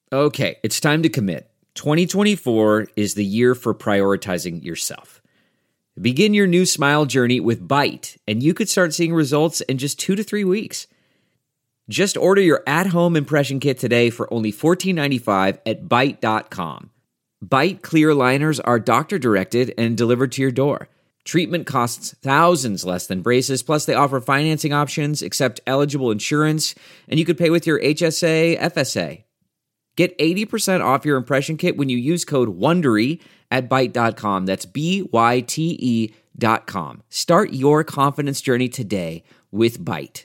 Okay, it's time to commit. 2024 is the year for prioritizing yourself. Begin your new smile journey with Byte, and you could start seeing results in just 2 to 3 weeks. Just order your at-home impression kit today for only $14.95 at Byte.com. Byte clear liners are doctor-directed and delivered to your door. Treatment costs thousands less than braces, plus they offer financing options, accept eligible insurance, and you could pay with your HSA, FSA. Get 80% off your impression kit when you use code WONDERY at Byte.com. That's BYTE.com. Start your confidence journey today with Byte.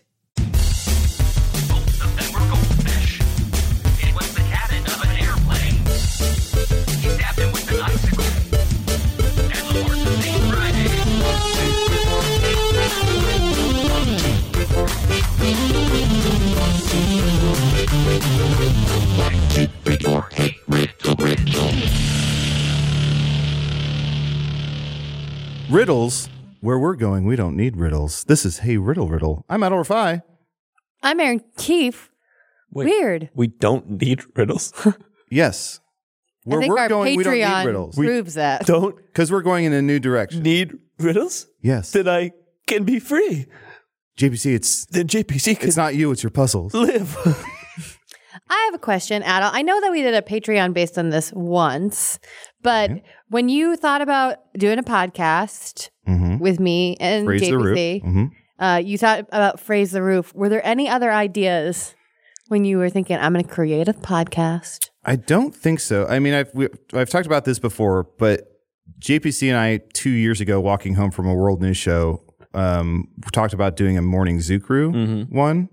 Riddles. Where we're going, we don't need riddles. This is Hey Riddle Riddle. I'm Adal Rafai. I'm Aaron Keefe. Wait, Weird. We don't need riddles. Yes. Where I think we're our going, we don't need Patreon riddles. proves that. Don't Because we're going in a new direction. need riddles? Yes. Then I can be free. JPC, Then JPC can it's not you, it's your puzzles. live. I have a question, Adal. I know that we did a Patreon based on this once, but when you thought about doing a podcast with me and Raise the roof. JPC, you thought about Phrase the Roof. Were there any other ideas when you were thinking, I'm going to create a podcast? I don't think so. I mean, I've talked about this before, but JPC and I, 2 years ago, walking home from a World News show, talked about doing a morning Zoo Crew one.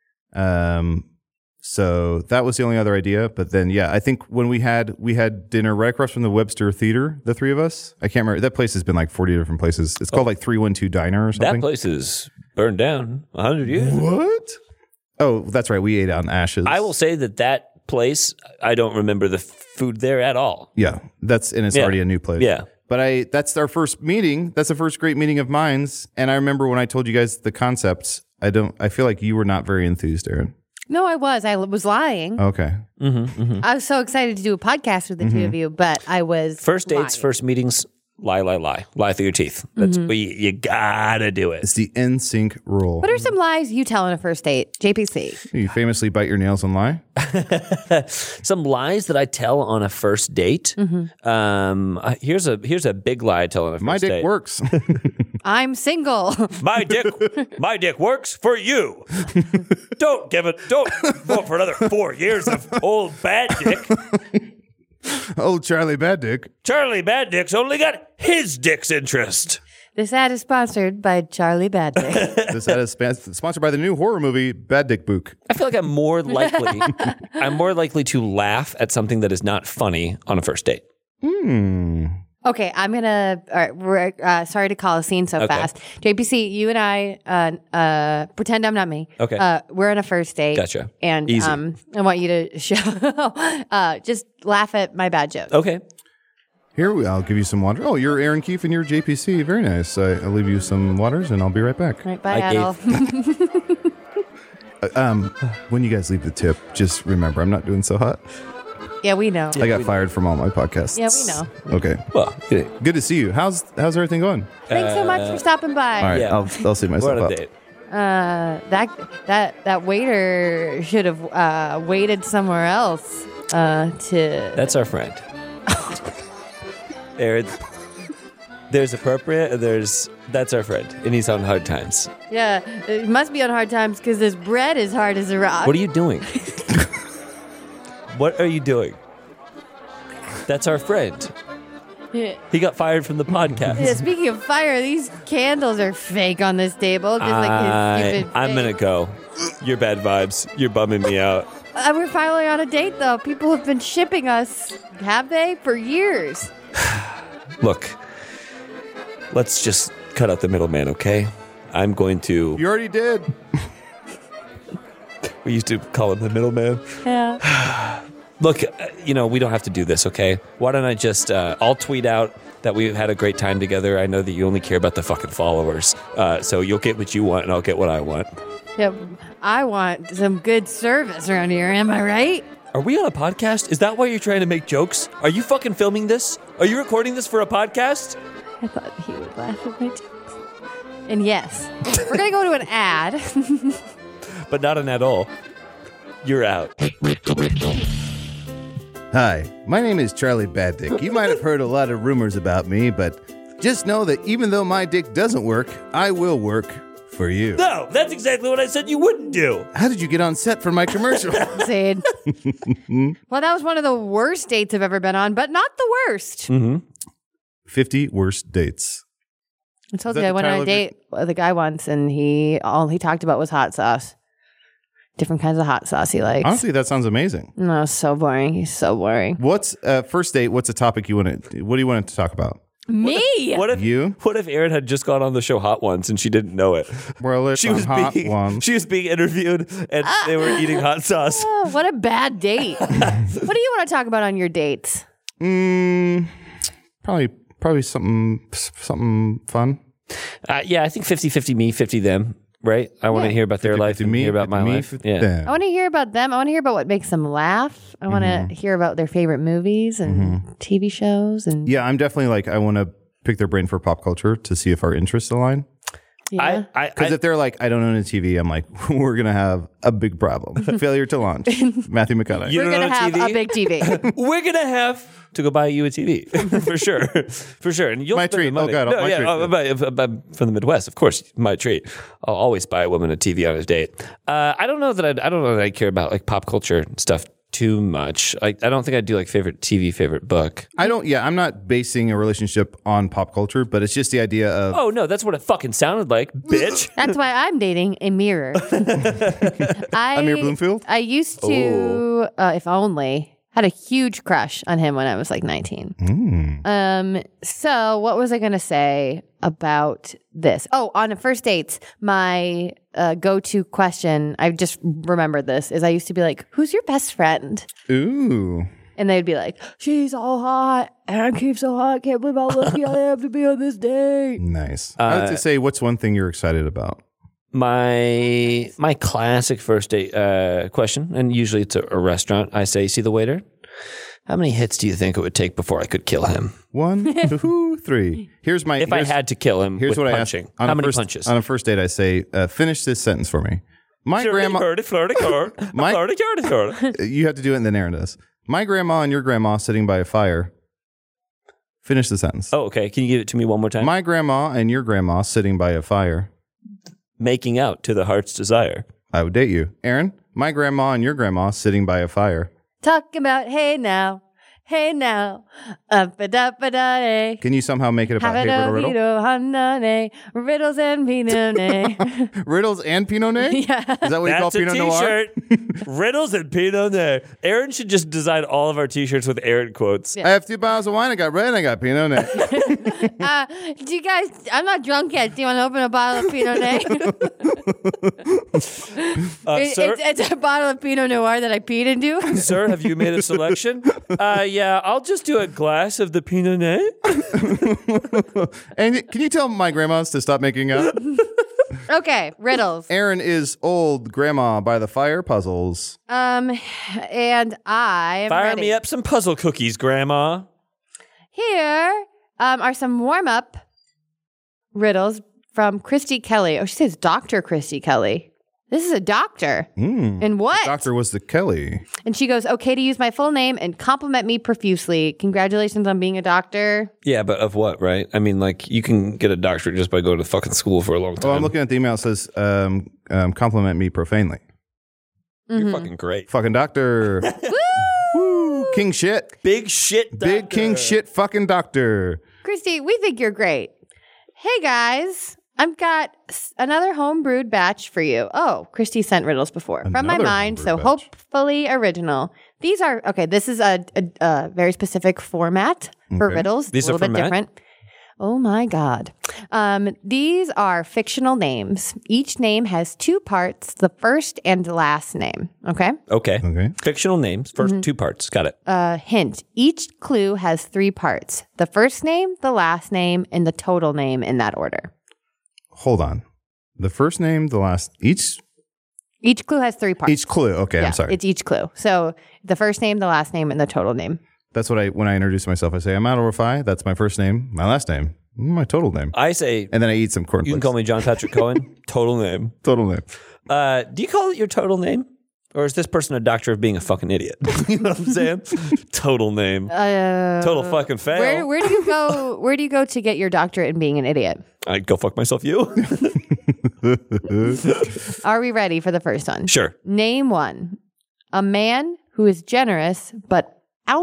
So that was the only other idea. But then, yeah, I think when we had dinner right across from the Webster Theater, the three of us. I can't remember. That place has been like 40 different places. It's called like 312 Diner or something. That place is burned down 100 years. What? Oh, that's right. We ate on ashes. I will say that place, I don't remember the food there at all. Yeah, it's already a new place. Yeah. But that's our first meeting. That's the first great meeting of mine's. And I remember when I told you guys the concepts, I feel like you were not very enthused, Aaron. No, I was. I was lying. Okay. I was so excited to do a podcast with the two of you, but I was First dates, lying. first meetings, lie. Lie through your teeth. That's you gotta do it. It's the NSYNC rule. What are some lies you tell on a first date, JPC? You famously bite your nails and lie? Some lies that I tell on a first date. Here's a big lie I tell on a first date. My dick works. I'm single. My dick works for you. Don't vote for another 4 years of old bad dick. Oh, Charlie Bad Dick. Charlie Bad Dick's only got his dick's interest. This ad is sponsored by Charlie Bad Dick. This ad is sponsored by the new horror movie, Bad Dick Book. I feel like I'm more likely to laugh at something that is not funny on a first date. Okay, I'm gonna. All right, we're sorry to call a scene so fast. JPC, you and I pretend I'm not me. Okay, we're on a first date. Gotcha. And Easy. I want you to show. Just laugh at my bad jokes. Okay. Here, I'll give you some water. Oh, you're Aaron Keefe and you're JPC. Very nice. I'll leave you some waters and I'll be right back. All right, bye, I Adal. When you guys leave the tip, just remember, I'm not doing so hot. Yeah, we know. I got fired from all my podcasts. Yeah, we know. Okay. Well, Good to see you. How's everything going? Thanks so much for stopping by. All right, yeah. I'll see myself we're on a up. date. That waiter should have waited somewhere else to. That's our friend. There's appropriate, and that's our friend, and he's on hard times. Yeah, it must be on hard times because this bread is hard as a rock. What are you doing? What are you doing? That's our friend. Yeah. He got fired from the podcast. Yeah, speaking of fire, these candles are fake on this table. Just like his stupid I'm face. gonna go. You're bad vibes. You're bumming me out. We're finally on a date, though. People have been shipping us, have they? For years. Look, let's just cut out the middleman, okay? I'm going to... You already did. We used to call him the middleman. Yeah. Look, we don't have to do this, okay? Why don't I just... I'll tweet out that we had a great time together. I know that you only care about the fucking followers. So you'll get what you want, and I'll get what I want. Yeah, I want some good service around here. Am I right? Are we on a podcast? Is that why you're trying to make jokes? Are you fucking filming this? Are you recording this for a podcast? I thought he would laugh at my jokes. And yes, we're going to go to an ad. But not an at all. You're out. Hi, my name is Charlie Baddick. You might have heard a lot of rumors about me, but just know that even though my dick doesn't work, I will work for you. No, that's exactly what I said you wouldn't do. How did you get on set for my commercial? Zaid. Well, that was one of the worst dates I've ever been on, but not the worst. 50 worst dates. I told Is you that I the went on title a of your- date with a guy once, and all he talked about was hot sauce. Different kinds of hot sauce he likes. Honestly, that sounds amazing. No, so boring. He's so boring. What's first date? What's a topic you want to? What do you want to talk about? Me? What if You? What if Erin had just gone on the show Hot Ones and she didn't know it? Well, it's She was hot being one. she was being interviewed and they were eating hot sauce. Oh, what a bad date. What do you want to talk about on your dates? Probably something fun. Yeah, I think 50-50 me, 50 them. Right? I want to hear about their life and hear about my life. Yeah. I want to hear about them. I want to hear about what makes them laugh. I want to hear about their favorite movies and TV shows. And Yeah, I'm definitely like I want to pick their brain for pop culture to see if our interests align. yeah. Because if they're like, I don't own a TV, I'm like, we're gonna have a big problem. Failure to launch. Matthew McConaughey. You we're don't going to own a have TV? a big TV. We're gonna have to go buy you a TV for sure, for sure. And you'll My spend the treat. money. Oh, God, no, my yeah, treat. from the Midwest, of course, my treat. I'll always buy a woman a TV on a date. I don't know that I care about like pop culture stuff too much. I don't think I'd do like favorite TV, favorite book. I'm not basing a relationship on pop culture, but it's just the idea of Oh no, that's what it fucking sounded like, bitch. That's why I'm dating a mirror. Amir Bloomfield? I used to, if only, had a huge crush on him when I was like 19. So what was I going to say about this? Oh, on a first dates, my go-to question, I just remembered this, is I used to be like, who's your best friend? ooh. And they'd be like, she's all hot. Aaron keeps so hot. Can't believe how lucky I am to be on this date. Nice. I would say, what's one thing you're excited about? My classic first date question, and usually it's a restaurant. I say, see the waiter? How many hits do you think it would take before I could kill him? 1, 2, 3. Here's my. If I had to kill him Here's with what punching, I ask. how many punches? On a first date, I say, finish this sentence for me. My grandma. My- You have to do it, and then Aaron does. My grandma and your grandma sitting by a fire. Finish the sentence. Oh, okay. Can you give it to me one more time? My grandma and your grandma sitting by a fire. Making out to the heart's desire. I would date you. Aaron, my grandma and your grandma sitting by a fire. Talking about, hey now, up a da ba da day. Can you somehow make it about hey, riddle, riddle, and pinot. Riddles and Pinot Noir? Yeah. Is that what you call That's a Pinot Noir? t-shirt. Riddles and Pinot Noir. Aaron should just design all of our t-shirts with Aaron quotes. I have 2 bottles of wine. I got red and I got Pinot Noir. Do you guys, I'm not drunk yet. Do you want to open a bottle of Pinot Noir? Sir, It's a bottle of Pinot Noir that I peed into. sir, have you made a selection? Yeah, I'll just do a glass of the Pinot Noir. And can you tell my grandmas to stop making out? Okay, riddles. Aaron is old grandma by the fire puzzles. And I am Fire ready. me up some puzzle cookies, Grandma. Here are some warm-up riddles from Christy Kelly. Oh, she says Dr. Christy Kelly. This is a doctor. And what? Doctor was the Kelly. And she goes, okay to use my full name and compliment me profusely. Congratulations on being a doctor. Yeah, but of what, right? I mean, like, you can get a doctorate just by going to fucking school for a long time. Oh, I'm looking at the email. It says, compliment me profanely. You're fucking great. Fucking doctor. Woo! King shit. Big shit doctor. Big king shit fucking doctor. Christy, we think you're great. Hey, guys. I've got another home-brewed batch for you. Oh, Christy sent riddles before. From my Another mind, so home-brewed batch. hopefully original. These are, okay, this is a very specific format for riddles. These a are little from bit Matt? different. Oh my God. These are fictional names. Each name has 2 parts, the first and last name. Okay? Okay. Okay. Fictional names. First 2 parts. Got it. Hint. Each clue has 3 parts. The first name, the last name, and the total name in that order. Hold on. The first name, the last, each Each clue has 3 parts. Each clue. Okay, Yeah, I'm sorry. It's each clue. So the first name, the last name, and the total name. That's what when I introduce myself, I say, I'm Adal Rafai. That's my first name, my last name, my total name. I say, and then I eat some cornflakes. You can call me John Patrick Cohen. Total name. Total name. Do you call it your total name? Or is this person a doctor of being a fucking idiot? You know what I'm saying? Total name. Total fucking fail. Where do you go? Where do you go to get your doctorate in being an idiot? I'd go fuck myself, you. Are we ready for the first one? Sure. Name one. A man who is generous, but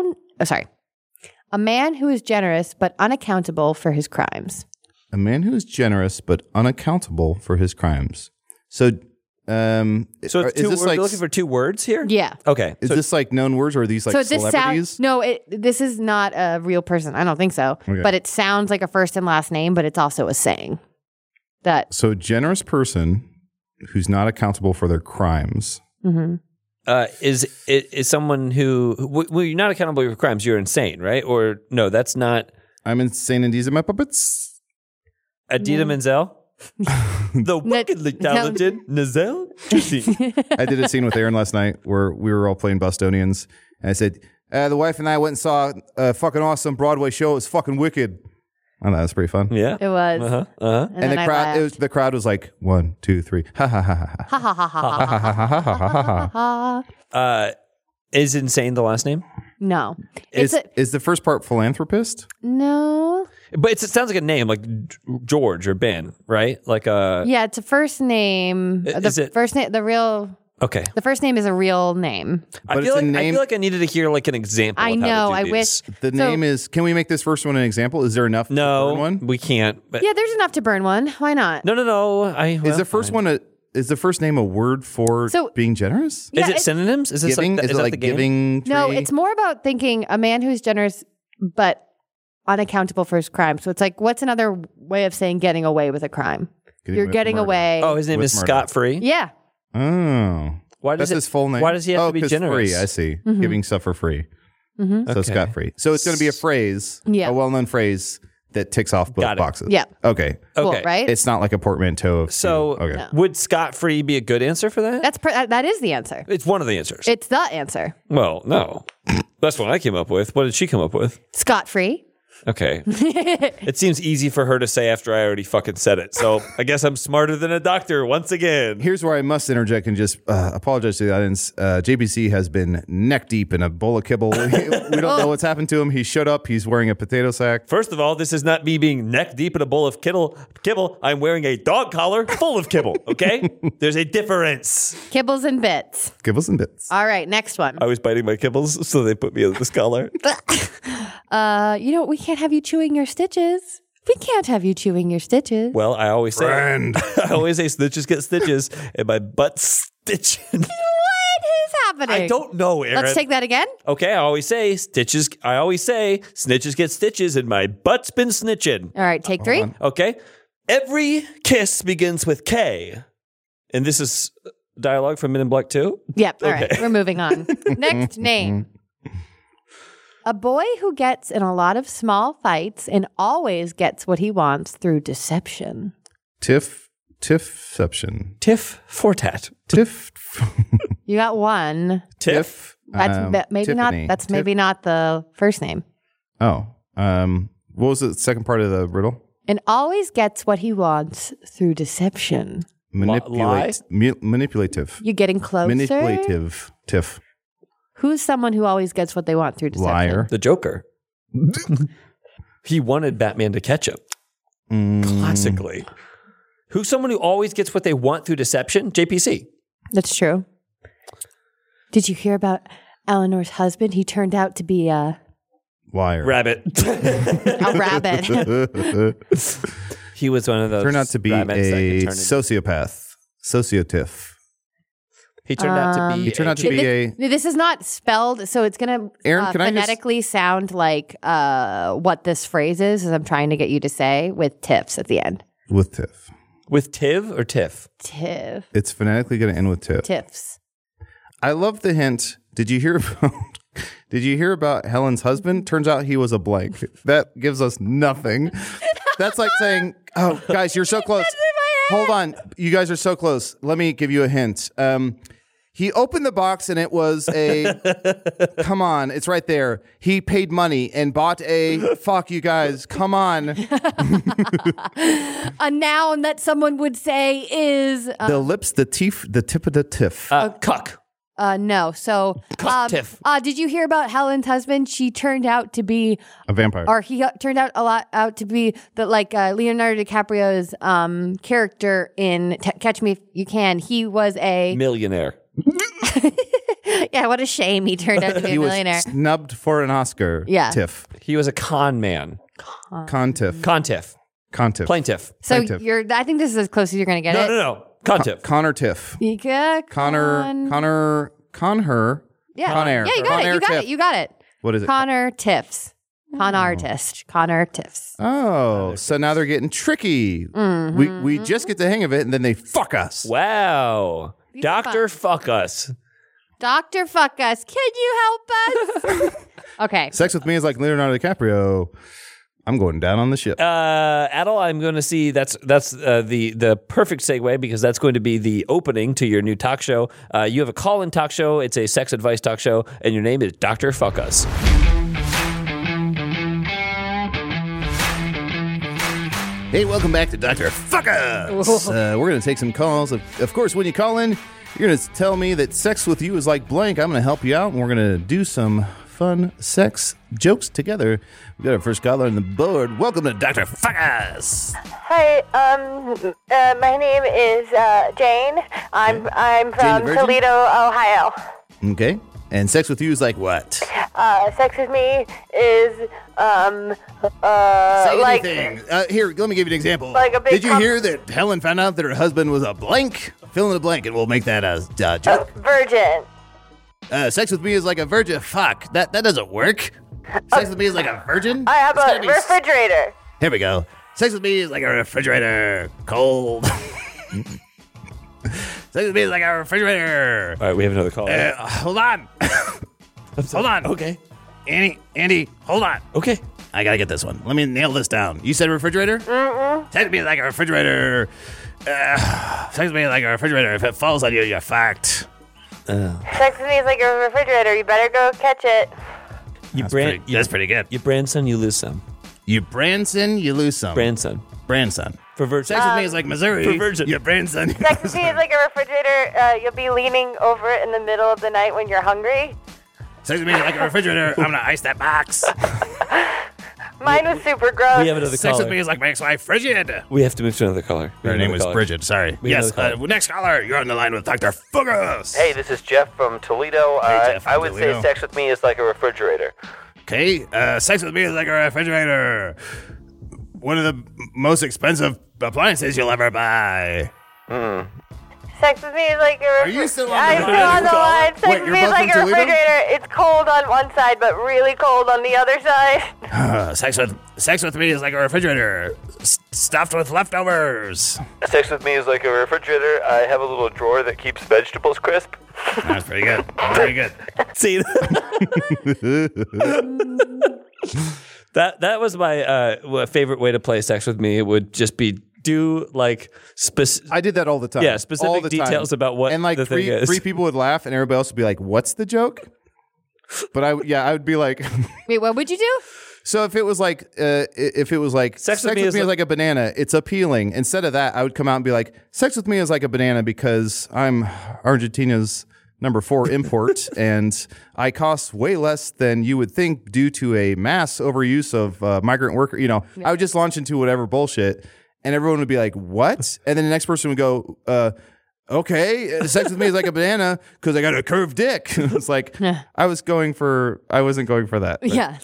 a man who is generous but unaccountable for his crimes. A man who is generous but unaccountable for his crimes. So it's we're looking for 2 words here? Yeah. Okay. Is this like known words or are these like celebrities? This is not a real person. I don't think so. Okay. But it sounds like a first and last name, but it's also a saying. So generous person who's not accountable for their crimes. Mm-hmm. Is someone who you're not accountable for your crimes, you're insane, right? Or no, that's not. I'm insane and these are my puppets. Adida Menzel? The wickedly talented Nazelle Justine. I did a scene with Aaron last night where we were all playing Bostonians, and I said, the wife and I went and saw a fucking awesome Broadway show. It was fucking wicked. I know, that's pretty fun. Yeah. It was. And the crowd was like, 1, 2, 3. Ha ha ha ha. Ha ha ha ha ha ha ha. Is insane the last name? No. Is the first part philanthropist? No. But it sounds like a name, like George or Ben, right? Like a. Yeah, it's a first name. First name, the real. Okay. The first name is a real name. I feel like I needed to hear like an example. I know. I wish the name is. Can we make this first one an example? Is there enough? No, to burn one? We can't. Yeah, there's enough to burn one. Why not? No. Is the first one Is the first name a word for being generous? Yeah, is it synonyms? Is this giving? Is it like giving? No, it's more about thinking a man who's generous but unaccountable for his crime. So it's like, what's another way of saying getting away with a crime? You're getting away. Oh, his name is Scott Free? Yeah. Oh. That's his full name? Why does he have to be generous? Free, I see. Mm-hmm. Giving stuff for free. Mm-hmm. So Scott Free. So it's going to be a phrase, a well-known phrase that ticks off both boxes. Yeah. Okay. Cool, right? It's not like a portmanteau. Would Scott Free be a good answer for that? That is the answer. It's one of the answers. It's the answer. Well, no. That's what I came up with. What did she come up with? Scott Free. Okay. It seems easy for her to say after I already fucking said it. So I guess I'm smarter than a doctor once again. Here's where I must interject and just apologize to the audience. JPC has been neck deep in a bowl of kibble. We don't know what's happened to him. He showed up. He's wearing a potato sack. First of all, this is not me being neck deep in a bowl of kibble. I'm wearing a dog collar full of kibble. Okay? There's a difference. Kibbles and bits. Kibbles and bits. All right, next one. I was biting my kibbles, so they put me in this collar. We can't have you chewing your stitches. We can't have you chewing your stitches. Well, I always say snitches get stitches, and my butt's stitching. What is happening? I don't know, Aaron. Let's take that again. Okay, I always say snitches get stitches, and my butt's been snitching. All right, take 3. Okay. Every kiss begins with K. And this is dialogue from Men in Black 2? Yep. All right, we're moving on. Next name. A boy who gets in a lot of small fights and always gets what he wants through deception. Tiffception. Tiff Fortat. Tiff. You got one. Tiff. That's maybe Tiffany. not. That's maybe not the first name. Oh. What was the second part of the riddle? And always gets what he wants through deception. Manipulative. You're getting closer. Manipulative. Tiff. Who's someone who always gets what they want through deception? Liar. The Joker. He wanted Batman to catch him. Classically. Who's someone who always gets what they want through deception? JPC. That's true. Did you hear about Eleanor's husband? He turned out to be a... Liar. Rabbit. A rabbit. He was one of those. Turned out to be a sociopath. Sociotiff. He turned out to be a... This is not spelled, so it's going to phonetically sound like what this phrase is, as I'm trying to get you to say, with tiffs at the end. With tiff. With tiv or tiff? Tiff. It's phonetically going to end with tiff. Tiffs. I love the hint. Did you hear about Helen's husband? Turns out he was a blank. That gives us nothing. That's like saying, oh, guys, you're so close. Hold on. You guys are so close. Let me give you a hint. He opened the box and it was a, come on, it's right there. He paid money and bought a, fuck you guys, come on. A noun that someone would say is... the lips, the teeth, the tip of the tiff. Cuck. No. So, Tiff. did you hear about Helen's husband? She turned out to be A vampire. or he turned out out to be the Leonardo DiCaprio's character in Catch Me If You Can. He was a Millionaire. yeah. What a shame he turned out to be He a was millionaire. snubbed for an Oscar. Yeah. Tiff. He was a con man. Contiff. Contiff. Contiff. Plaintiff. So plaintiff. I think this is as close as you're going to get it. No. Contiff. Connor Tiff. Yeah, Conher. Yeah, Con Air. yeah, you got Con it. Air You got Tiff. it. You got it. What is it? Connor Tiffs. Con artist. Connor Tiffs. Oh, so now they're getting tricky. We just get the hang of it, and then they fuck us. Wow. These are Dr. fun. Fuck Us. Dr. Fuck Us. Can you help us? Okay. Sex with me is like Leonardo DiCaprio. I'm going down on the ship. Adel, I'm going to see that's the perfect segue because that's going to be the opening to your new talk show. You have a call-in talk show. It's a sex advice talk show, and your name is Dr. Fuck Us. Hey, welcome back to Dr. Fuck Us. We're going to take some calls. Of course, when you call in, you're going to tell me that sex with you is like blank. I'm going to help you out, and we're going to do some fun sex jokes together. We got our first caller on the board. Welcome to Dr. Fuck Us. Hi, my name is Jane. I'm Jane from the Virgin? Toledo, Ohio. Okay. And sex with you is like what? Sex with me is Say like anything. Here, let me give you an example. Like a big Did you hear that Helen found out that her husband was a blank? Fill in the blank, and we'll make that a joke. virgin. Sex with me is like a virgin. Fuck, that doesn't work. Sex with me is like a virgin. I have It's a gotta be refrigerator. Here we go. Sex with me is like a refrigerator. Cold. Sex with me is like a refrigerator. All right, we have another call. Hold on. Hold on. Okay. Andy, hold on. Okay. I gotta get this one. Let me nail this down. You said refrigerator? Mm-mm. Sex with me is like a refrigerator. Sex with me is like a refrigerator. If it falls on you, you're fucked. Sex with me is like a refrigerator. You better go catch it. That's pretty good. You Branson, you lose some. You Branson, you lose some. Branson. For virgin. Sex with me is like Missouri. For virgin. You Branson. You Sex lose with me is some. like a refrigerator. You'll be leaning over it in the middle of the night when you're hungry. Sex with me is like a refrigerator. I'm gonna ice that box. Mine was super gross. We have another Sex caller. with me is like makes my frigid. We have to move to another caller. We Her have name another was caller. Bridget. Sorry. We have Yes. another caller. Next caller, you're on the line with Dr. Fuggles. Hey, this is Jeff from Toledo. Hey, Jeff from I would Toledo. say sex with me is like a refrigerator. Okay. Sex with me is like a refrigerator. One of the most expensive appliances you'll ever buy. Sex with me is like a Are you still on the I'm line? still on the line. Sex Wait, with you're me is both like a from Toledo? refrigerator. It's cold on one side, but really cold on the other side. Sex with me is like a refrigerator stuffed with leftovers. Sex with me is like a refrigerator. I have a little drawer that keeps vegetables crisp. That's pretty good. Very good. See, that was my favorite way to play sex with me. It would just be do like I did that all the time. Yeah, specific all the time. details about what and like the thing is. three people would laugh, and everybody else would be like, "What's the joke?" But I would be like, Wait, what would you do? so if it was like, sex with me is like a banana, it's appealing. Instead of that, I would come out and be like, sex with me is like a banana because I'm Argentina's number 4 import, and I cost way less than you would think due to a mass overuse of migrant worker. You know, I would just launch into whatever bullshit, and everyone would be like, "What?" And then the next person would go, "Okay, sex with me is like a banana because I got a curved dick." It's like I wasn't going for that. But Yeah.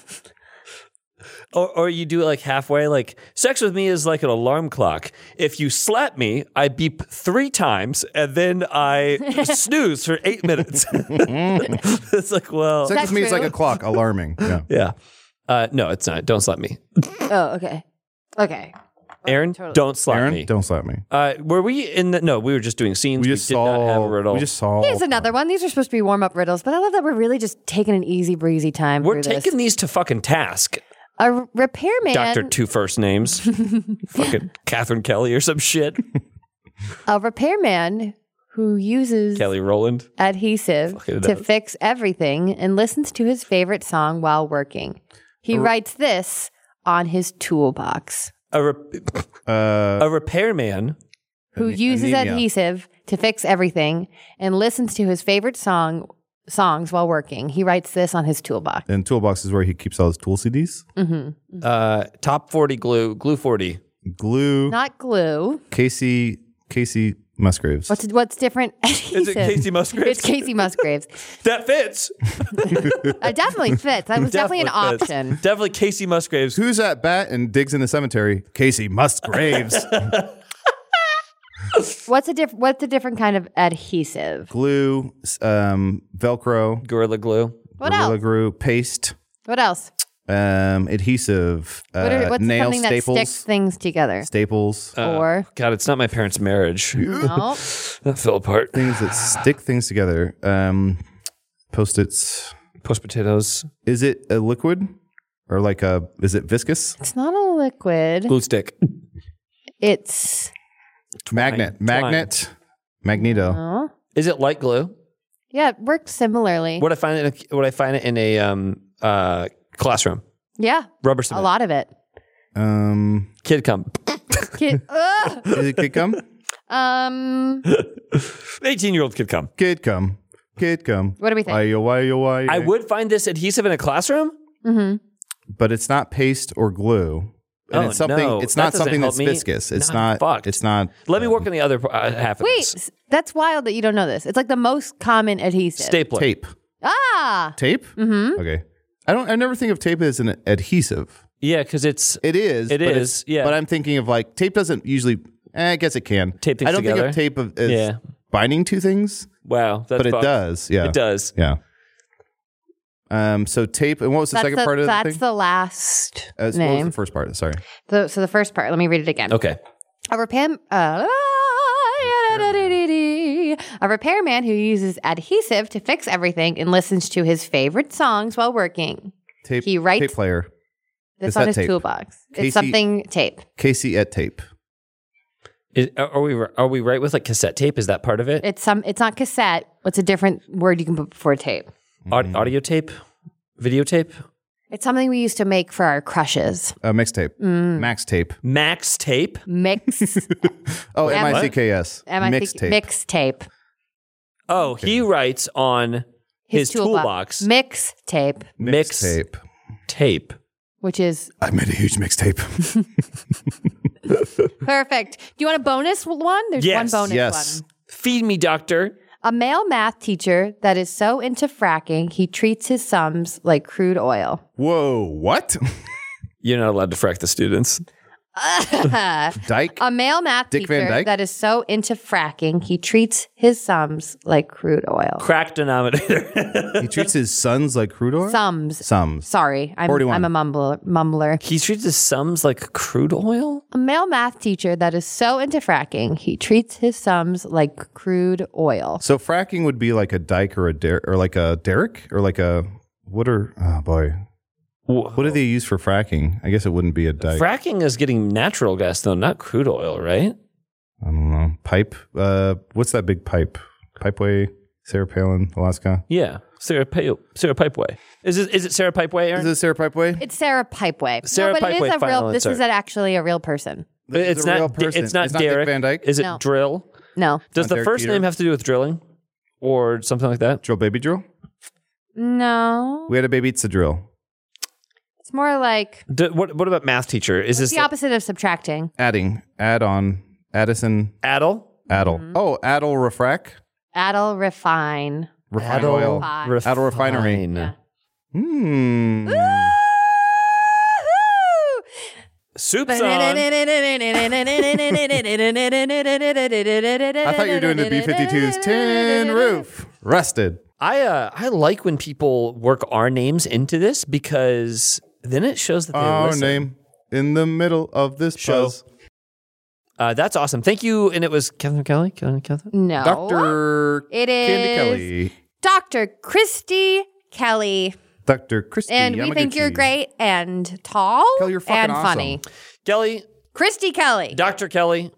Or you do it like halfway, like sex with me is like an alarm clock. If you slap me, I beep 3 times and then I snooze for 8 minutes. It's like, well, Sex with me is true? like a clock, alarming. Yeah. yeah. No, it's not. Don't slap me. Oh, okay. Okay. Aaron, Totally. don't slap Aaron, me. don't slap me. Were we in the? No, we were just doing scenes. We did not have a riddle. We just saw. Here's another one. These are supposed to be warm-up riddles, but I love that we're really just taking an easy breezy time We're through taking this. these to fucking task. A repairman. Dr. 2 first names. Fucking Catherine Kelly or some shit. A repairman who uses Kelly Rowland. adhesive Fucking to knows. fix everything and listens to his favorite song while working. He writes this on his toolbox. A repairman. Who uses anemia. adhesive to fix everything and listens to his favorite songs while working. He writes this on his toolbox. And toolbox is where he keeps all his tool CDs. Top 40 glue 40. Glue. Not glue. Casey Musgraves. What's different? Is it Casey Musgraves? It's Casey Musgraves. That fits. It definitely fits. That was definitely an fits. option. Definitely Casey Musgraves. Who's at bat and digs in the cemetery? Casey Musgraves. What's a different kind of adhesive? Glue, Velcro, Gorilla Glue. What Gorilla else? Glue, paste, What else? adhesive, What's nail something staples, that sticks things together? staples, Or God, it's not my parents' marriage. no? That fell apart. things that stick things together. Post-its. Post potatoes. Is it a liquid or is it viscous? It's not a liquid. Glue stick. It's Magnet. Magneto. oh. Is it light glue? Yeah, it worked similarly. Would I find it in a classroom? Yeah, Rubber a cement. lot of it. Kid come. Kid, Is it kid come? 18-year-old kid come. Kid come. What do we think? Why? I would find this adhesive in a classroom. But it's not paste or glue. And Oh, it's something. no, It's that not doesn't something help that's me. viscous. It's Nah, I'm not. fucked. It's not. Let me work on the other half of Wait, this. that's wild that you don't know this. It's like the most common adhesive. Stapler. Tape. Ah, Tape. Mm-hmm. Okay. I never think of tape as an adhesive. Yeah, because it's It is. It but is, yeah. But I'm thinking of tape doesn't usually. I guess it can. Tape things I don't together? think of tape as Yeah. binding to things, wow. That's but it fucked. does. Yeah. It does. Yeah. So tape. And what was the second part of the that's thing? the last What was name. the first part? Sorry. So the first part. Let me read it again. Okay. A repairman who uses adhesive to fix everything and listens to his favorite songs while working. Tape. He writes- tape player. That's Cassette on his tape. toolbox. Casey- It's something tape. Casey at tape. Are we right with cassette tape? Is that part of it? It's not cassette. What's a different word you can put before tape? Audio tape? Videotape? It's something we used to make for our crushes. Mixtape. Max tape. Max tape? Mix. Oh, M- MICKS. Mixtape. Mix tape. Oh, he writes on his toolbox. Mix tape, Mix Mixtape. tape. which is I made a huge mixtape. perfect. Do you want a bonus one? There's Yes. one bonus Yes. one. Feed me, doctor. A male math teacher that is so into fracking, he treats his sums like crude oil. Whoa, what? You're not allowed to frack the students. Dyke? A male math Dick Van teacher Dyke? that is so into fracking, he treats his sums like crude oil. Crack denominator. He treats his sons like crude oil? Sums. Sums. Sorry, 41. I'm a mumbler. He treats his sums like crude oil? A male math teacher that is so into fracking, he treats his sums like crude oil. So fracking would be like a dike or like a derrick or like a oh boy. What do they use for fracking? I guess it wouldn't be a dike. Fracking is getting natural gas, though, not crude oil, right? I don't know. Pipe. What's that big pipe? Pipeway, Sarah Palin, Alaska. Yeah. Sarah Pipeway. Is it Sarah Pipeway, Aaron? Is it Sarah Pipeway? It's Sarah Pipeway. Sarah no, but Pipeway, it is a final real. This answer. is actually a real person. This is a real person. It's not It's not Dick Derek. Van Dyke? Is it No. drill? No, Does Not the Derek first Jeter? name have to do with drilling or something like that? Drill baby drill? no. We had a baby, it's a drill. It's more like What about math teacher? Is it's this the opposite of subtracting. Adding. Add on. Addison. Addle? Addle. Mm-hmm. Oh, Addle refrac? Addle, refine. Refine oil. Refine. Addle refinery. Fine. Hmm. Soup's on. I thought you were doing the B-52's tin roof. Rusted. I like when people work our names into this because then it shows that they Our listen. name in the middle of this Show. buzz. That's awesome. Thank you. And it was Catherine Kelly? Catherine? No. Dr. It Candy is Kelly. Dr. Christy Kelly. Dr. Christy And we think you're Yamaguchi. great and tall Kelly, you're fucking and awesome. funny. Kelly, Christy Kelly. Dr. Kelly,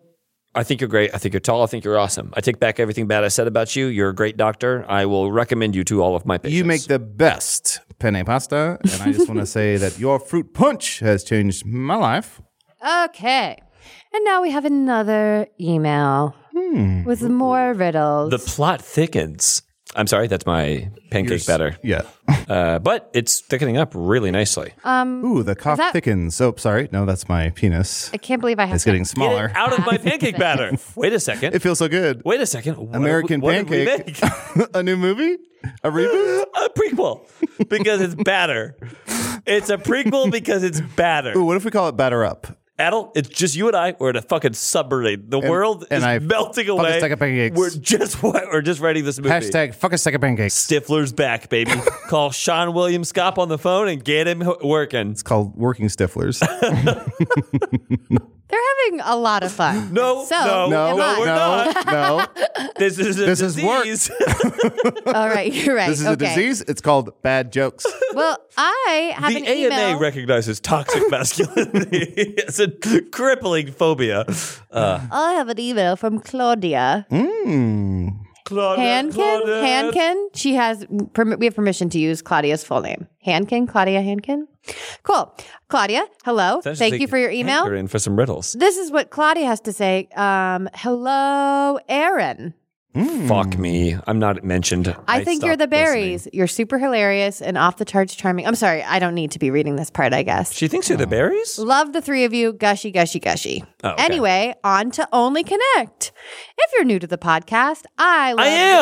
I think you're great. I think you're tall. I think you're awesome. I take back everything bad I said about you. You're a great doctor. I will recommend you to all of my patients. You make the best penne pasta, and I just want to say that your fruit punch has changed my life. Okay. And now we have another email with more riddles. The plot thickens. I'm sorry, that's my pancake batter. Yeah. But it's thickening up really nicely. Ooh, the cough thickens. Oh, sorry. No, that's my penis. I can't believe I have It's getting Get smaller. it out of my pancake batter. Wait a second. It feels so good. Wait a second. What American what did we Pancake. make? A new movie? A reboot? A prequel because it's batter. It's a prequel because it's batter. Ooh, what if we call it Batter Up? Adel, it's just you and I. We're in a fucking submarine. The world is melting fuck away. a stack of pancakes. We're just writing this movie. Hashtag fuck a stack of pancakes. Stifler's back, baby. Call Sean William Scott on the phone and get him working. It's called Working Stiflers. They're having a lot of fun. No, So, no, am I. we're not. No. This is a This is work. disease. All right, you're right. This is a Okay. disease. It's called bad jokes. Well, I have The an AMA email. recognizes toxic masculinity as a crippling phobia. I have an email from Claudia Hankin. Hankin. She has. We have permission to use Claudia's full name. Hankin. Claudia Hankin. Cool. Claudia, hello. Thank you for your email. You're in for some riddles. This is what Claudia has to say. Hello, Aaron. Fuck me. I'm not mentioned. I think you're stopped the berries. listening. You're super hilarious and off the charts charming. I'm sorry, I don't need to be reading this part, I guess. She thinks you're the berries? Love the three of you. Gushy, gushy, gushy. Oh, okay. Anyway, on to Only Connect. If you're new to the podcast, I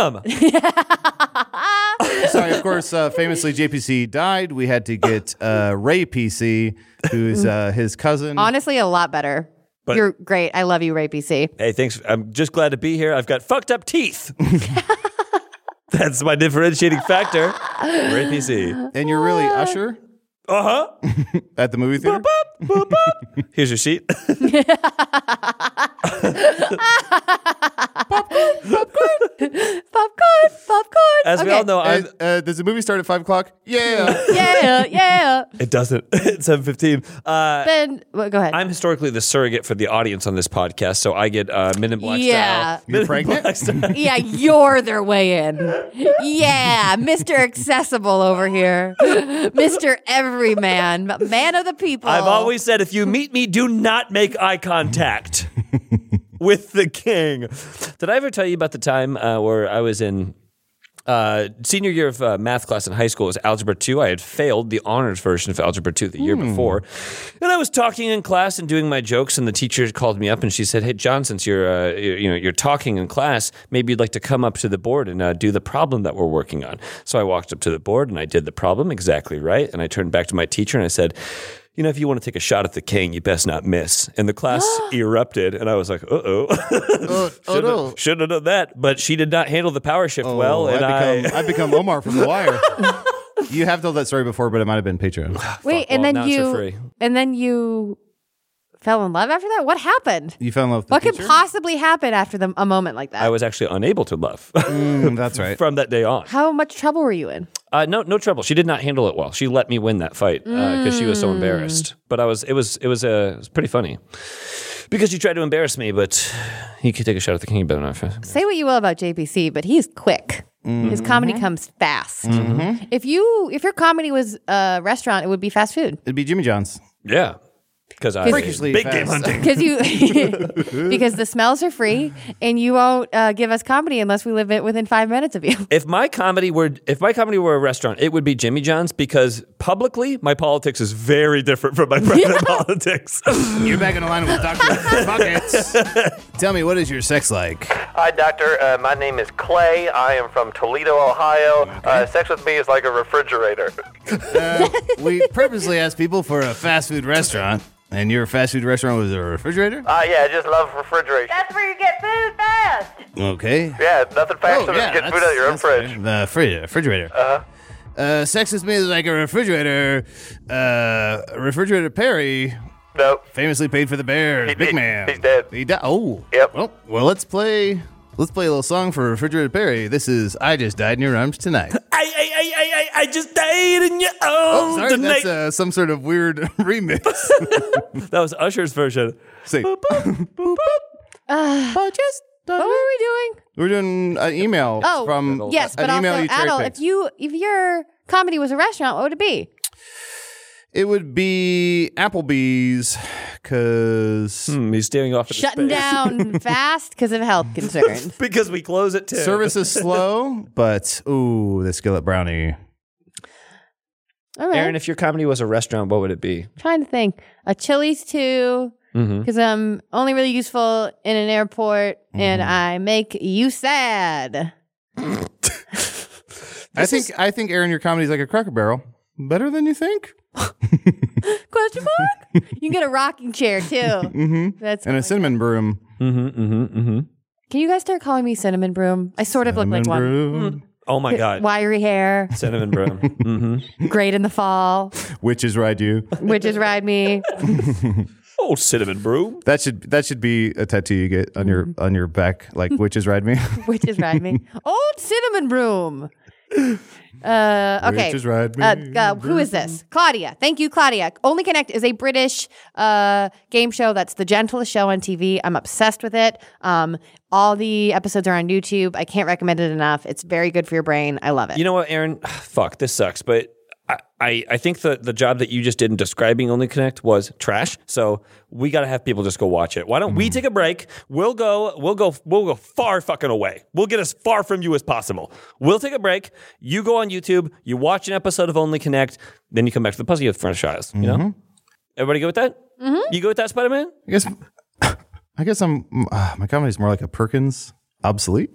am. Sorry, of course, famously JPC died. We had to get Ray PC, who's his cousin. Honestly, a lot better. But- You're great. I love you, Ray PC. Hey, thanks. I'm just glad to be here. I've got fucked up teeth. That's my differentiating factor. Ray PC. And you're really Usher Uh-huh. at the movie theater? Here's your seat. Popcorn. As we Okay. all know, Does the movie start at 5 o'clock? Yeah. Yeah. it doesn't. It's 7:15. Then, well, go ahead. I'm historically the surrogate for the audience on this podcast, so I get Men in Black Yeah. style. You're pregnant? Black style. Yeah, you're their way in. Yeah, Mr. Accessible over here. Mr. Everyman, man of the people. I've always said, if you meet me, do not make eye contact with the king. Did I ever tell you about the time where I was in senior year of math class in high school? It was Algebra 2. I had failed the honors version of Algebra 2 the year before. And I was talking in class and doing my jokes, and the teacher called me up and she said, "Hey, John, since you're talking in class, maybe you'd like to come up to the board and do the problem that we're working on." So I walked up to the board and I did the problem exactly right. And I turned back to my teacher and I said, "If you want to take a shot at the king, you best not miss." And the class erupted, and I was like, no. Shouldn't have done that. But she did not handle the power shift well, and I become Omar from The Wire. You have told that story before, but it might have been Patreon. Wait, well, and now it's for free. then you fell in love after that? What happened? You fell in love with What the could teacher? possibly happen after a moment like that? I was actually unable to love That's right. from that day on. How much trouble were you in? No trouble. She did not handle it well. She let me win that fight because she was so embarrassed. But it was pretty funny because she tried to embarrass me. But he could take a shot at the king, better not. Say what you will about JPC, but he's quick. His comedy comes fast. If your comedy was a restaurant, it would be fast food. It'd be Jimmy John's. Yeah, because I Freakishly big fast. game hunting. Because the smells are free, and you won't give us comedy unless we live within 5 minutes of you. If my comedy were a restaurant, it would be Jimmy John's because publicly my politics is very different from my private politics. You're back in the line with Dr. Buckets. Tell me, what is your sex like? Hi, doctor. My name is Clay. I am from Toledo, Ohio. Sex with me is like a refrigerator. We purposely asked people for a fast food restaurant, and your fast food restaurant was a refrigerator? Yeah, I just love refrigeration. That's where you get food fast. Okay. Yeah, nothing faster than getting food out of your own fridge. The refrigerator. Sex with me is like a refrigerator. Refrigerator Perry Nope. famously paid for the Bears. Big man. He's dead. He died. Oh. Yep. Well, let's play a little song for Refrigerator Perry. This is "I Just Died in Your Arms Tonight." I just died in your arms Sorry, tonight. that's some sort of weird remix. That was Usher's version. Say, What were we doing? We're doing an email from yes, but an email also, you cherry Adel, picked. if your comedy was a restaurant, what would it be? It would be Applebee's because He's staring off at Shutting down fast because of health concerns. because we close at 10. service is slow, but the skillet brownie. All right. Aaron, if your comedy was a restaurant, what would it be? Trying to think. A Chili's too, because I'm only really useful in an airport, and I make you sad. I think Aaron, your comedy is like a Cracker Barrel. Better than you think. Question mark? You can get a rocking chair too. That's And a cinnamon broom. Can you guys start calling me Cinnamon Broom? I sort of look like one. Broom. Oh my God. Wiry hair, Cinnamon broom. great in the fall. Witches ride you. Witches ride me. Oh, cinnamon broom. That should be a tattoo you get on your back, like witches ride me. Witches ride me. Old Cinnamon Broom. Okay. Witches ride me. Who is this? Claudia. Thank you, Claudia. Only Connect is a British game show that's the gentlest show on TV. I'm obsessed with it. All the episodes are on YouTube. I can't recommend it enough. It's very good for your brain. I love it. You know what, Aaron? Fuck, this sucks, but I think the job that you just did in describing Only Connect was trash. So we got to have people just go watch it. Why don't we take a break? We'll go far fucking away. We'll get as far from you as possible. We'll take a break. You go on YouTube. You watch an episode of Only Connect. Then you come back to the Pussy Youth franchise. You know? Everybody go with that? You go with that, Spider-Man? I guess my comedy's more like a Perkins obsolete.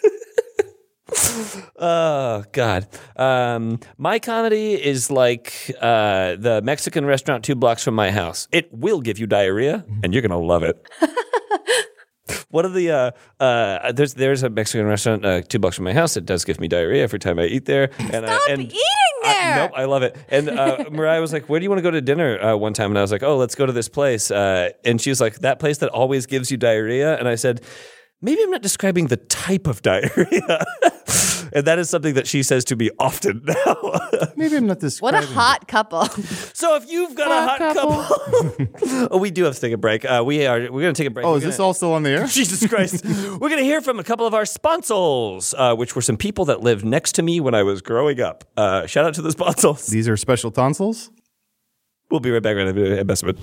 Oh, God. My comedy is like the Mexican restaurant 2 blocks from my house. It will give you diarrhea, and you're going to love it. One of the there's a Mexican restaurant 2 blocks from my house. It does give me diarrhea every time I eat there. And Stop eating there. Nope, I love it. And Mariah was like, "Where do you want to go to dinner?" One time, and I was like, "Oh, let's go to this place." And she was like, "That place that always gives you diarrhea." And I said, "Maybe I'm not describing the type of diarrhea." And that is something that she says to me often now. Maybe I'm not What describing. a hot couple. So if you've got a hot couple, oh, we do have to take a break. We're going to take a break. Oh, is this all still on the air? Jesus Christ. We're going to hear from a couple of our sponsors, which were some people that lived next to me when I was growing up. Shout out to the sponsors. These are special tonsils. We'll be right back right after investment.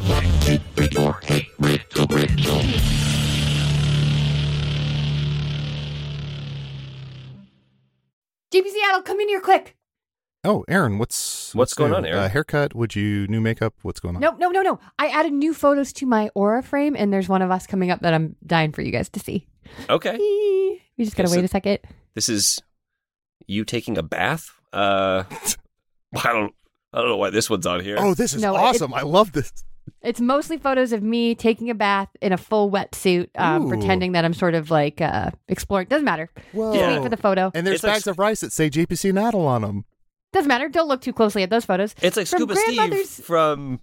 JP Seattle, come in here quick. Oh, Aaron, what's going new? on, Aaron? Haircut? Would you new makeup? What's going on? No. I added new photos to my Aura frame, and there's one of us coming up that I'm dying for you guys to see. Okay. We just gotta wait a second. This is you taking a bath? I don't know why this one's on here. Oh, this is No, awesome. I love this. It's mostly photos of me taking a bath in a full wetsuit, Ooh. pretending that I'm sort of like exploring. Doesn't matter. Whoa. Just wait for the photo. And there's It's like bags of rice that say JPC Naddle on them. Doesn't matter. Don't look too closely at those photos. It's like From Scuba Steve grandmother's- from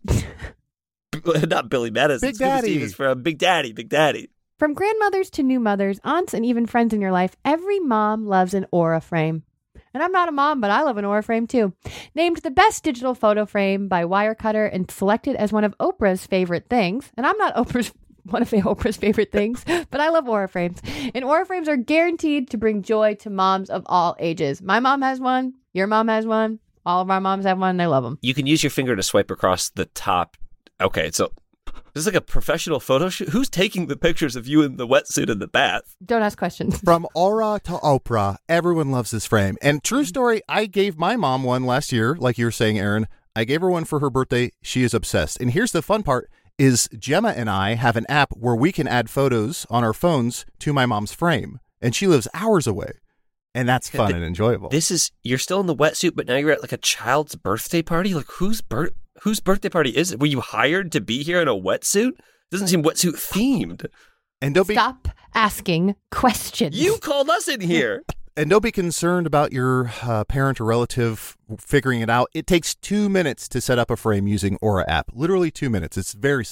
not Billy Madison. Big Scuba Daddy. Steve is from Big Daddy. From grandmothers to new mothers, aunts, and even friends in your life, every mom loves an Aura frame. And I'm not a mom, but I love an Aura frame too. Named the best digital photo frame by Wirecutter and selected as one of Oprah's favorite things. And I'm not one of Oprah's favorite things, but I love Aura frames. And Aura frames are guaranteed to bring joy to moms of all ages. My mom has one. Your mom has one. All of our moms have one. And I love them. You can use your finger to swipe across the top. Okay, so this is like a professional photo shoot. Who's taking the pictures of you in the wetsuit in the bath? Don't ask questions. From Aura to Oprah, everyone loves this frame. And true story, I gave my mom one last year, like you were saying, Aaron. I gave her one for her birthday. She is obsessed. And here's the fun part is Gemma and I have an app where we can add photos on our phones to my mom's frame. And she lives hours away. And that's fun and enjoyable. You're still in the wetsuit, but now you're at like a child's birthday party? Like whose birthday party is it? Were you hired to be here in a wetsuit? Doesn't seem wetsuit themed. And don't be Stop asking questions. You called us in here. And don't be concerned about your parent or relative figuring it out. It takes 2 minutes to set up a frame using Aura app. Literally 2 minutes. It's very simple.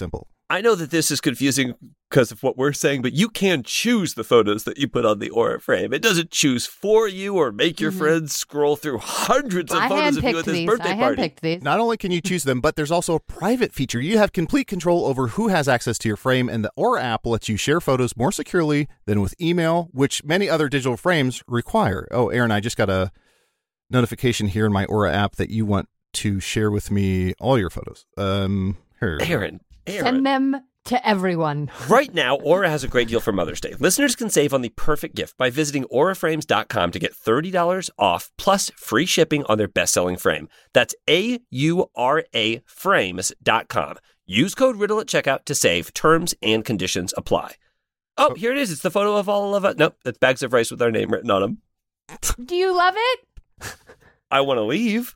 I know that this is confusing because of what we're saying, but you can choose the photos that you put on the Aura frame. It doesn't choose for you or make your friends scroll through hundreds of photos of you at this birthday party. I handpicked these. Not only can you choose them, but there's also a private feature. You have complete control over who has access to your frame, and the Aura app lets you share photos more securely than with email, which many other digital frames require. Oh, Aaron, I just got a notification here in my Aura app that you want to share with me all your photos. Here. Aaron. Send them to everyone. Right now, Aura has a great deal for Mother's Day. Listeners can save on the perfect gift by visiting auraframes.com to get $30 off plus free shipping on their best-selling frame. That's AURA frames.com. Use code RIDDLE at checkout to save. Terms and conditions apply. Oh, here it is. It's the photo of all of us. Nope, that's bags of rice with our name written on them. Do you love it? I want to leave.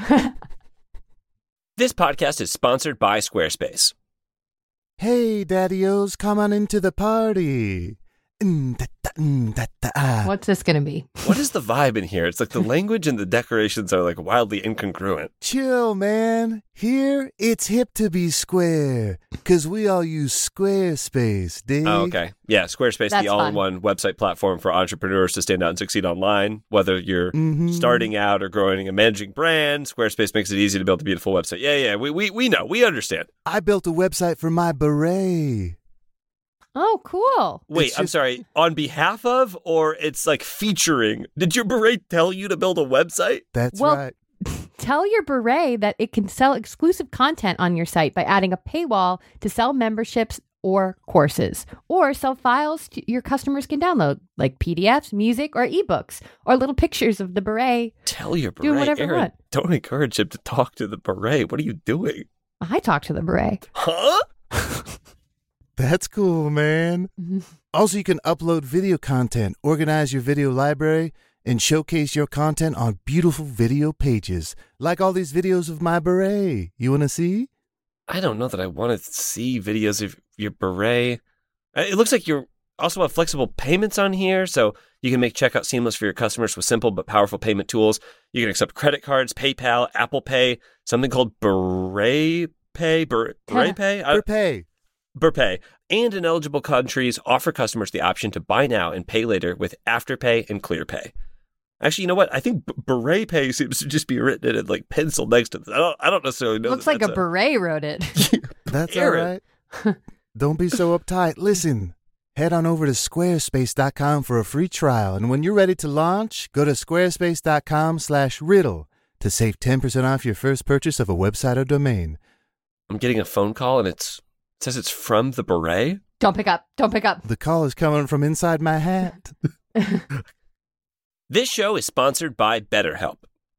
This podcast is sponsored by Squarespace. Hey, daddy-os, come on into the party. What's this going to be? What is the vibe in here? It's like the language and the decorations are like wildly incongruent. Chill, man. Here, it's hip to be square, because we all use Squarespace, dig? Oh, okay. Yeah, Squarespace, That's the all-in-one website platform for entrepreneurs to stand out and succeed online. Whether you're starting out or growing a managing brand, Squarespace makes it easy to build a beautiful website. Yeah, we know. We understand. I built a website for my beret. Oh, cool. Wait, I'm sorry. On behalf of, or it's like featuring? Did your beret tell you to build a website? That's Well, right. Tell your beret that it can sell exclusive content on your site by adding a paywall to sell memberships or courses, or sell files your customers can download, like PDFs, music, or ebooks, or little pictures of the beret. Tell your beret, Do whatever you Aaron, want. don't encourage him to talk to the beret. What are you doing? I talk to the beret. Huh? That's cool, man. Also, you can upload video content, organize your video library, and showcase your content on beautiful video pages, like all these videos of my beret. You want to see? I don't know that I want to see videos of your beret. It looks like you also have flexible payments on here, so you can make checkout seamless for your customers with simple but powerful payment tools. You can accept credit cards, PayPal, Apple Pay, something called Beret Pay, Beret Pay? Burpay, and in eligible countries offer customers the option to buy now and pay later with Afterpay and ClearPay. Actually, you know what? I think Beret Pay seems to just be written in like pencil next to this. I don't necessarily know. Looks like a beret wrote it. That's Aaron. all right. Don't be so uptight. Listen, head on over to squarespace.com for a free trial. And when you're ready to launch, go to squarespace.com/riddle to save 10% off your first purchase of a website or domain. I'm getting a phone call and it says it's from the beret. Don't pick up. Don't pick up. The call is coming from inside my hat. This show is sponsored by BetterHelp.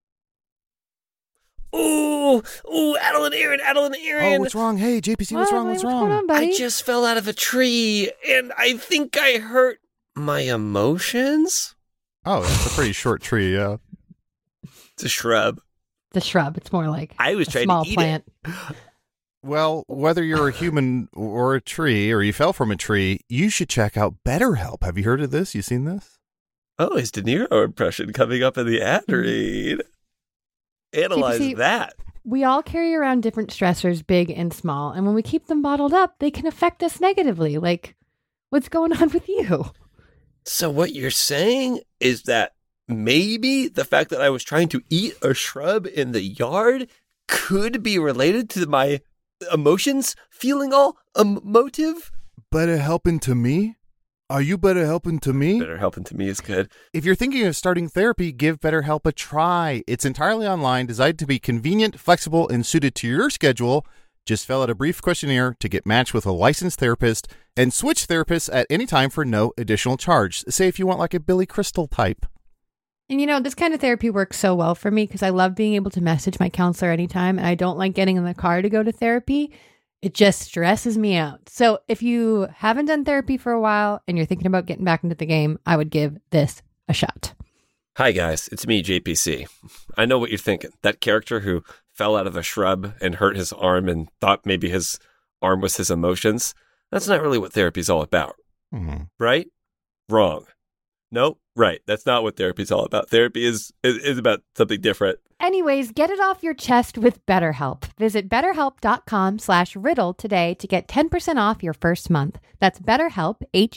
Ooh, Adeline Aaron. Oh, what's wrong? Hey, JPC, what's wrong? What's going wrong? on, buddy? I just fell out of a tree and I think I hurt my emotions. Oh, it's a pretty short tree, yeah. It's a shrub. The shrub. It's more like I was a trying small to eat plant. it. Well, whether you're a human or a tree, or you fell from a tree, you should check out BetterHelp. Have you heard of this? You seen this? Oh, his De Niro impression coming up in the ad read. Analyze JPC, that. We all carry around different stressors, big and small, and when we keep them bottled up, they can affect us negatively. Like, what's going on with you? So what you're saying is that maybe the fact that I was trying to eat a shrub in the yard could be related to my emotions feeling all emotive? Better helping to me? Are you better helping to me? Better helping to me is good. If you're thinking of starting therapy, give BetterHelp a try. It's entirely online, designed to be convenient, flexible, and suited to your schedule. Just fill out a brief questionnaire to get matched with a licensed therapist and switch therapists at any time for no additional charge. Say if you want like a Billy Crystal type. And you know, this kind of therapy works so well for me because I love being able to message my counselor anytime, and I don't like getting in the car to go to therapy. It just stresses me out. So if you haven't done therapy for a while and you're thinking about getting back into the game, I would give this a shot. Hi, guys. It's me, JPC. I know what you're thinking. That character who fell out of a shrub and hurt his arm and thought maybe his arm was his emotions. That's not really what therapy's all about. Right? Wrong. No, right. That's not what therapy is all about. Therapy is about something different. Anyways, get it off your chest with BetterHelp. Visit betterhelp.com/riddle today to get 10% off your first month. That's BetterHelp,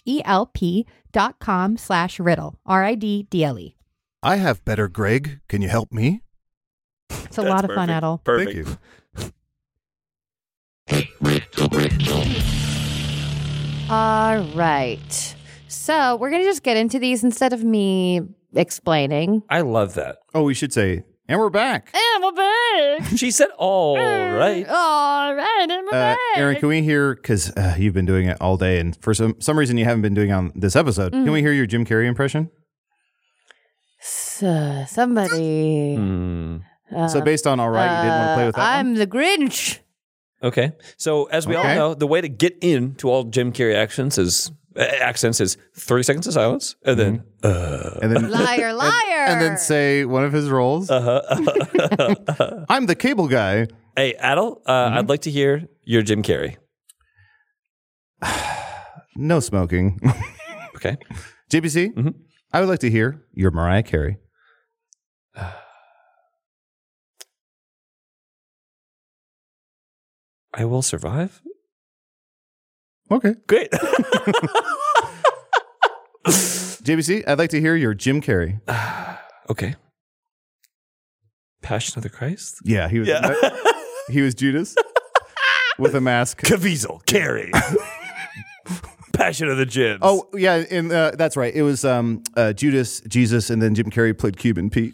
HELP.com/riddle, RIDDLE. I have better, Greg. Can you help me? It's a lot of fun, Adel. Perfect. Thank you. All right. So we're going to just get into these instead of me explaining. I love that. Oh, we should say, and we're back. And we're back. She said, all right. All right. And we're back. Aaron, can we hear, because you've been doing it all day, and for some reason you haven't been doing it on this episode. Can we hear your Jim Carrey impression? Somebody. So based on all right, you didn't want to play with that I'm the Grinch. Okay. So as we all know, the way to get into all Jim Carrey accents is 30 seconds of silence, and then Liar, liar. And then say one of his roles. I'm the cable guy. Hey, Adel, I'd like to hear your Jim Carrey. No smoking. Okay. JPC, I would like to hear your Mariah Carey. I will survive. Okay. Great. JPC, I'd like to hear your Jim Carrey. Okay. Passion of the Christ? Yeah, he was. He was Judas with a mask. Caviezel, Carrey. Passion of the Jims. Oh yeah, and that's right. It was Judas, Jesus, and then Jim Carrey played Cuban Pete.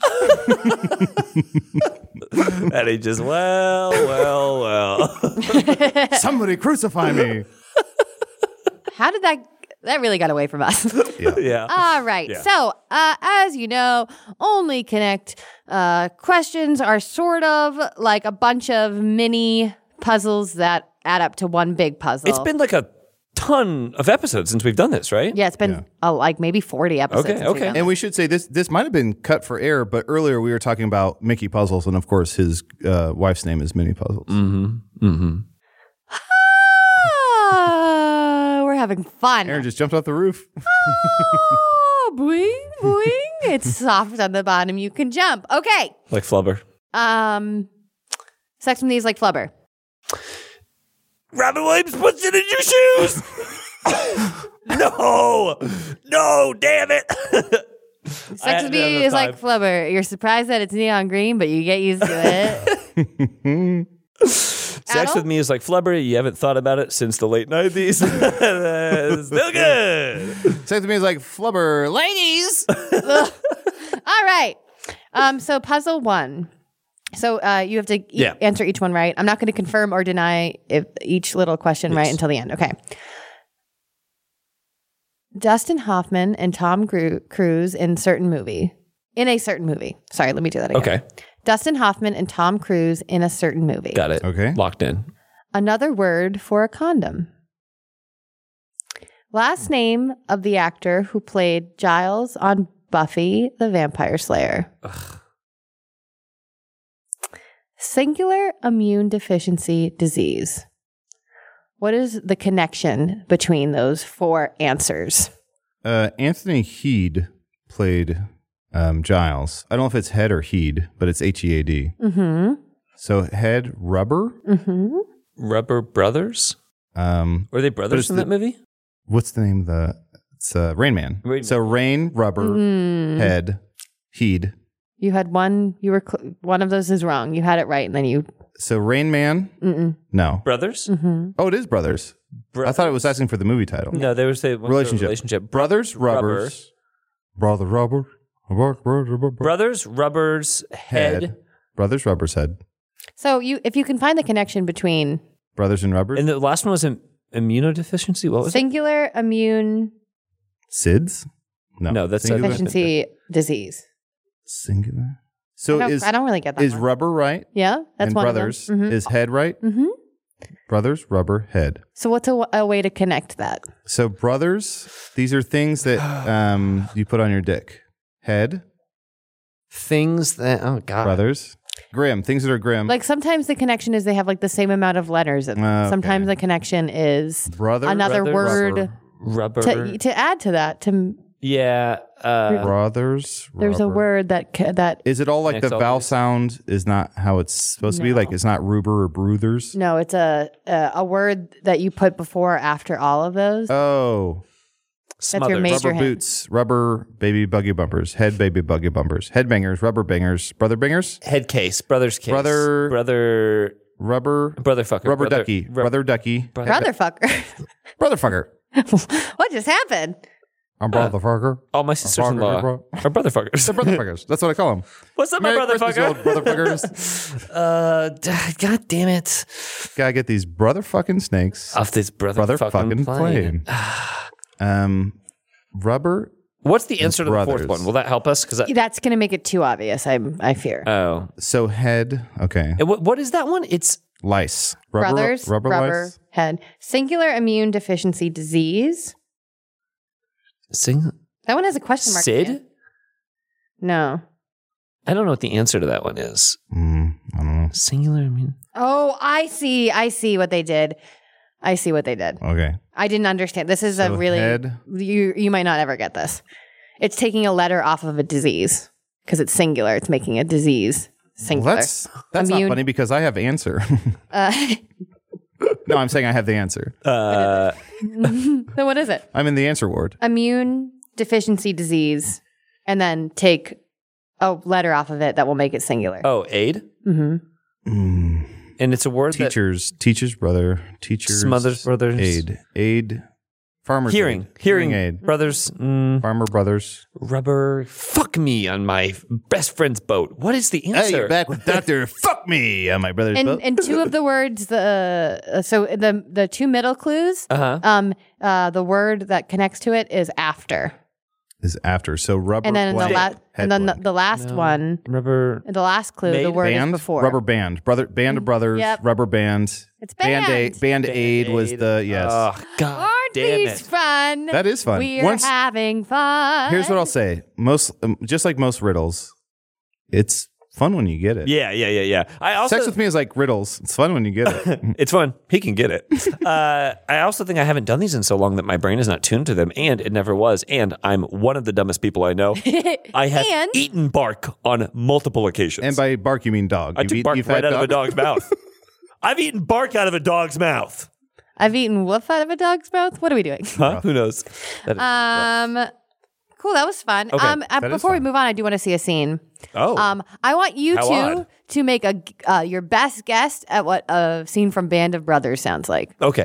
And he just, well. Somebody crucify me. How did that really got away from us? Yeah. All right. Yeah. So, as you know, Only Connect questions are sort of like a bunch of mini puzzles that add up to one big puzzle. It's been like a ton of episodes since we've done this, right? Yeah, it's been like maybe 40 episodes. Okay, since we've done And we should say this might have been cut for air, but earlier we were talking about Mickey Puzzles, and of course his wife's name is Minnie Puzzles. We're having fun. Aaron just jumped off the roof. Oh, boing, boing. It's soft on the bottom. You can jump. Okay. Like Flubber. Sex with Me is like Flubber. Robin Williams puts it in your shoes. No, damn it. Sex with Me is like Flubber. You're surprised that it's neon green, but you get used to it. Sex with Me is like Flubber. You haven't thought about it since the late 90s. Still good. Sex with Me is like Flubber. Ladies! All right. So puzzle 1. So you have to answer each one right. I'm not going to confirm or deny each little question right until the end. Okay. Dustin Hoffman and Tom Cruise in a certain movie. Sorry, let me do that again. Okay. Dustin Hoffman and Tom Cruise in a certain movie. Got it. Okay. Locked in. Another word for a condom. Last name of the actor who played Giles on Buffy the Vampire Slayer. Ugh. Singular immune deficiency disease. What is the connection between those 4 answers? Anthony Head played Giles. I don't know if it's Head or Heed, but it's Head. Mm-hmm. So Head Rubber? Mm-hmm. Rubber Brothers? Were they brothers in that movie? What's the name of the... It's Rain Man. So Rain, Rubber, Head, Heed. You had one. You were one of those is wrong. You had it right, and then you. So Rain Man. Mm-mm. No. Brothers. Mm-hmm. Oh, it is Brothers. I thought it was asking for the movie title. No, there was the relationship. Brothers, Rubbers. Brother Rubber. Brothers, Rubbers, Head. Brothers, Rubbers, Head. So if you can find the connection between Brothers and Rubbers. And the last one was immunodeficiency. What was singular immune SIDS? No, that's deficiency disease. Singular. So I don't really get that. Is Rubber right? Yeah, that's and one Brothers. of them. Mm-hmm. Is Head right? Mm-hmm. Brothers, Rubber, Head. So what's a way to connect that? So brothers, these are things that you put on your dick. Head. Things that Brothers. Grim. Things that are grim. Like sometimes the connection is they have like the same amount of letters. Sometimes the connection is brother, another word rubber to add to that to Yeah. Brothers. There's a rubber. word that Is it all like Next the all vowel these. sound is not how it's supposed to be? No. Like it's not ruber or bruthers? no, it's a word that you put before or after all of those. Oh. That's your Smothers. major Rubber hint. boots, rubber baby buggy bumpers, head baby buggy bumpers, head bangers, rubber bangers, brother bangers, Head case. Brother's case. Brother- Rubber rubber fucker. rubber Brother- ducky, brother ducky, Brother fucker. brother fucker. What just happened? I'm brother fucker. All my sisters-in-law are brother fuckers. They're brother fuckers. That's what I call them. What's up, my Merry brother Christmas, you fucker? old brother fuckers. God damn it. Gotta get these brother fucking snakes. Off this brother fucking plane. Rubber. What's the answer to the brothers. fourth one? Will that help us? Because That's going to make it too obvious. I fear. oh, So head. Okay. and what is that one? It's Lice. Rubber, Brothers, rubber lice. head. Singular immune deficiency disease. That one has a question mark. at the Sid. end. No. I don't know what the answer to that one is. I don't know. Singular immune. Oh, I see what they did. Okay. I didn't understand. This is a So really head. you might not ever get this. It's taking a letter off of a disease because it's singular. It's making a disease singular. Well, that's Immune- not funny because I have answer. No, I'm saying I have the answer. So what is it? I'm in the answer ward. Immune deficiency disease, and then take a letter off of it that will make it singular. Oh, aid. Mm. And it's a word Teacher's brother. Teacher's Smothers brothers. Aid. Farmer's Hearing aid. brothers. Farmer brothers. Rubber. Fuck me on my best friend's boat. What is the Hey, answer? you're back with Dr. Fuck Me on my brother's boat. And two of the words, the two middle clues, the word that connects to it is after, Is after. So rubber and then in blank, head blank. the last one, Rubber. the last clue, the Made word band, is before. rubber band. Band of brothers, Yep. rubber band. It's band. Band aid was the, yes. Oh, God Aren't damn these it. fun? That is fun. We're Once- having fun. Here's what I'll say. Just like most riddles, it's fun when you get it. Yeah. I also Sex with me is like riddles. It's fun when you get it. It's fun. He can get it. I also think I haven't done these in so long that my brain is not tuned to them, and it never was. And I'm one of the dumbest people I know. I have And- eaten bark on multiple occasions. And by bark, you mean dog. I took bark you've right had out of a dog? dog's mouth. I've eaten bark out of a dog's mouth. I've eaten wolf out of a dog's mouth. What are we doing? Huh? Who knows? That is Cool. That was fun. Okay, that is Before we fun. move on, I do want to see a scene. Oh. I want you How two odd. to make your best guess at what a scene from Band of Brothers sounds like. Okay.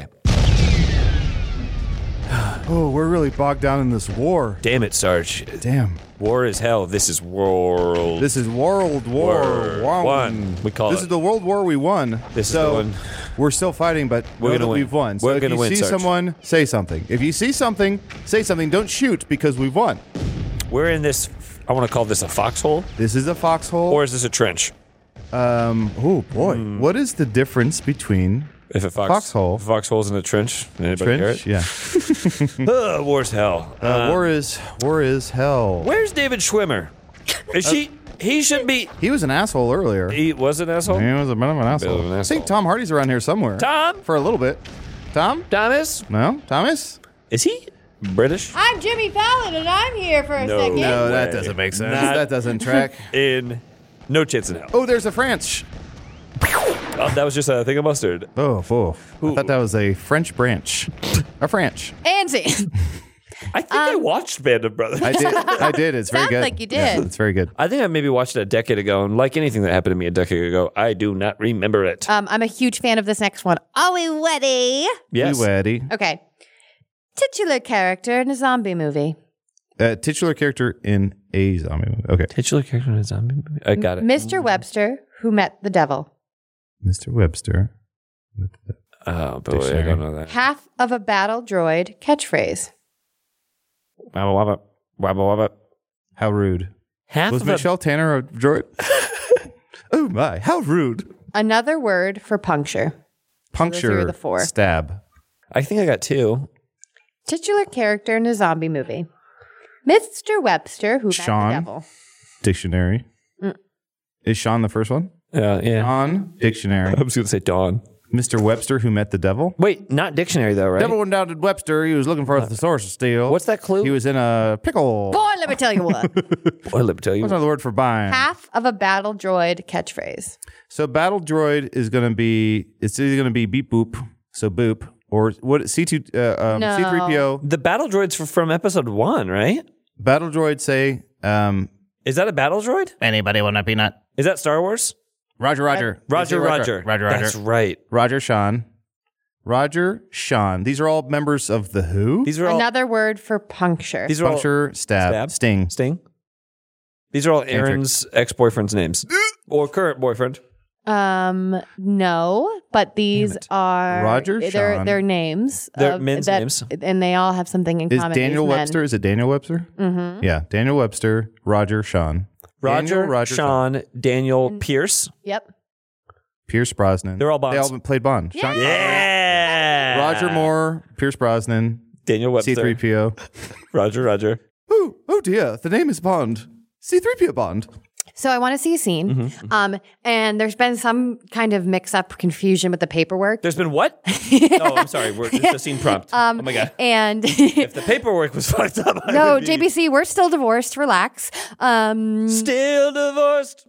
Oh, we're really bogged down in this war. Damn it, Sarge. Damn. War is hell. This is world. This is World War One. We call This it. is the World War we won. This is so the one. We're still fighting, but We're know gonna that win. we've won. So We're if gonna you win, see Sarge. someone, say something. If you see something, say something. Don't shoot because we've won. We're in this. I want to call this a foxhole, This is a foxhole. or is this a trench? Oh boy, what is the difference between If a Foxhole. foxhole's in a trench. Anybody trench? Yeah. hear it? War's hell. War is hell. Where's David Schwimmer? Is she? He should be. He was an asshole earlier. He was an asshole. He was a bit of an asshole. of an I asshole. think Tom Hardy's around here somewhere. Tom? For a little bit. Tom? Thomas? No? Thomas? Is he British? I'm Jimmy Fallon, and I'm here for a No. second. No, that way. doesn't make sense. Not- That doesn't track. In no chance in hell. Oh, there's a French. Oh, that was just a thing of mustard. Oh, I thought that was a French branch. A French. And scene. I think I watched Band of Brothers. I did. It's very Sounds good. like you did. Yeah, it's very good. I think I maybe watched it a decade ago, and like anything that happened to me a decade ago, I do not remember it. I'm a huge fan of this next one. Are we ready? Yes. We ready? Okay. Titular character in a zombie movie. Titular character in a zombie movie. Okay. Titular character in a zombie movie. I got it. Mr. Webster, who met the devil. Mr. Webster. Oh boy, I Dictionary. don't know that. Half of a battle droid catchphrase. Wabba wabba, wabba wabba. How rude. Half Was of Michelle Tanner a droid? Oh my, how rude. Another word for puncture. Puncture. are the four. Stab. I think I got two. Titular character in a zombie movie. Mr. Webster, who met Sean. the devil. Dictionary. Is Sean the first one? Yeah. Sean. Dictionary. I was going to say Dawn. Mr. Webster who met the devil. Wait, not dictionary though, right? Devil went down to Webster. He was looking for the source of steel. What's that clue? He was in a pickle. Boy, let me tell you what. Well, let me tell you. What's another word for buying? Half of a battle droid catchphrase. So battle droid is going to be, it's either going to be beep boop, so boop, or what C2, C3PO. The battle droids from episode 1, right? Battle droid say, Is that a battle droid? anybody want a peanut? Is that Star Wars? Roger. Roger. That's right. Roger, Sean. These are all members of the Who? These are all Another word for puncture. These are all Puncture, stab, sting. These are all Aaron's ex-boyfriend's names or current boyfriend. No, but these are Roger, Sean. They're names. They're men's names. And they all have something in Is common. Daniel These men. Webster? Is it Daniel Webster? Mm-hmm. Yeah, Daniel Webster, Roger, Sean. Roger, Sean, Daniel, Pierce. Yep. Pierce Brosnan. They're all Bonds. They all played Bond. Yeah. Sean Yeah. Roger Moore, Pierce Brosnan, Daniel Webster. C3PO. Roger. Oh dear, the name is Bond. C3PO Bond. So I want to see a scene. Mm-hmm. And there's been some kind of mix-up, confusion with the paperwork. There's been what? Oh, I'm sorry. It's a scene prompt. Oh my God. And If the paperwork was fucked up, I no, would be JBC, we're still divorced. Relax. still divorced.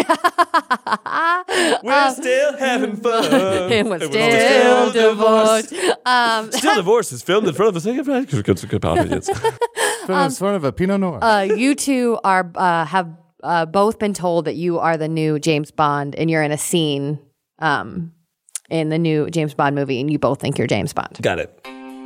We're still having fun. We're still divorced. Still divorced is filmed in front of a second audience. It's one of a Pinot Noir. You two are have both been told that you are the new James Bond, and you're in a scene in the new James Bond movie, and you both think you're James Bond. Got it.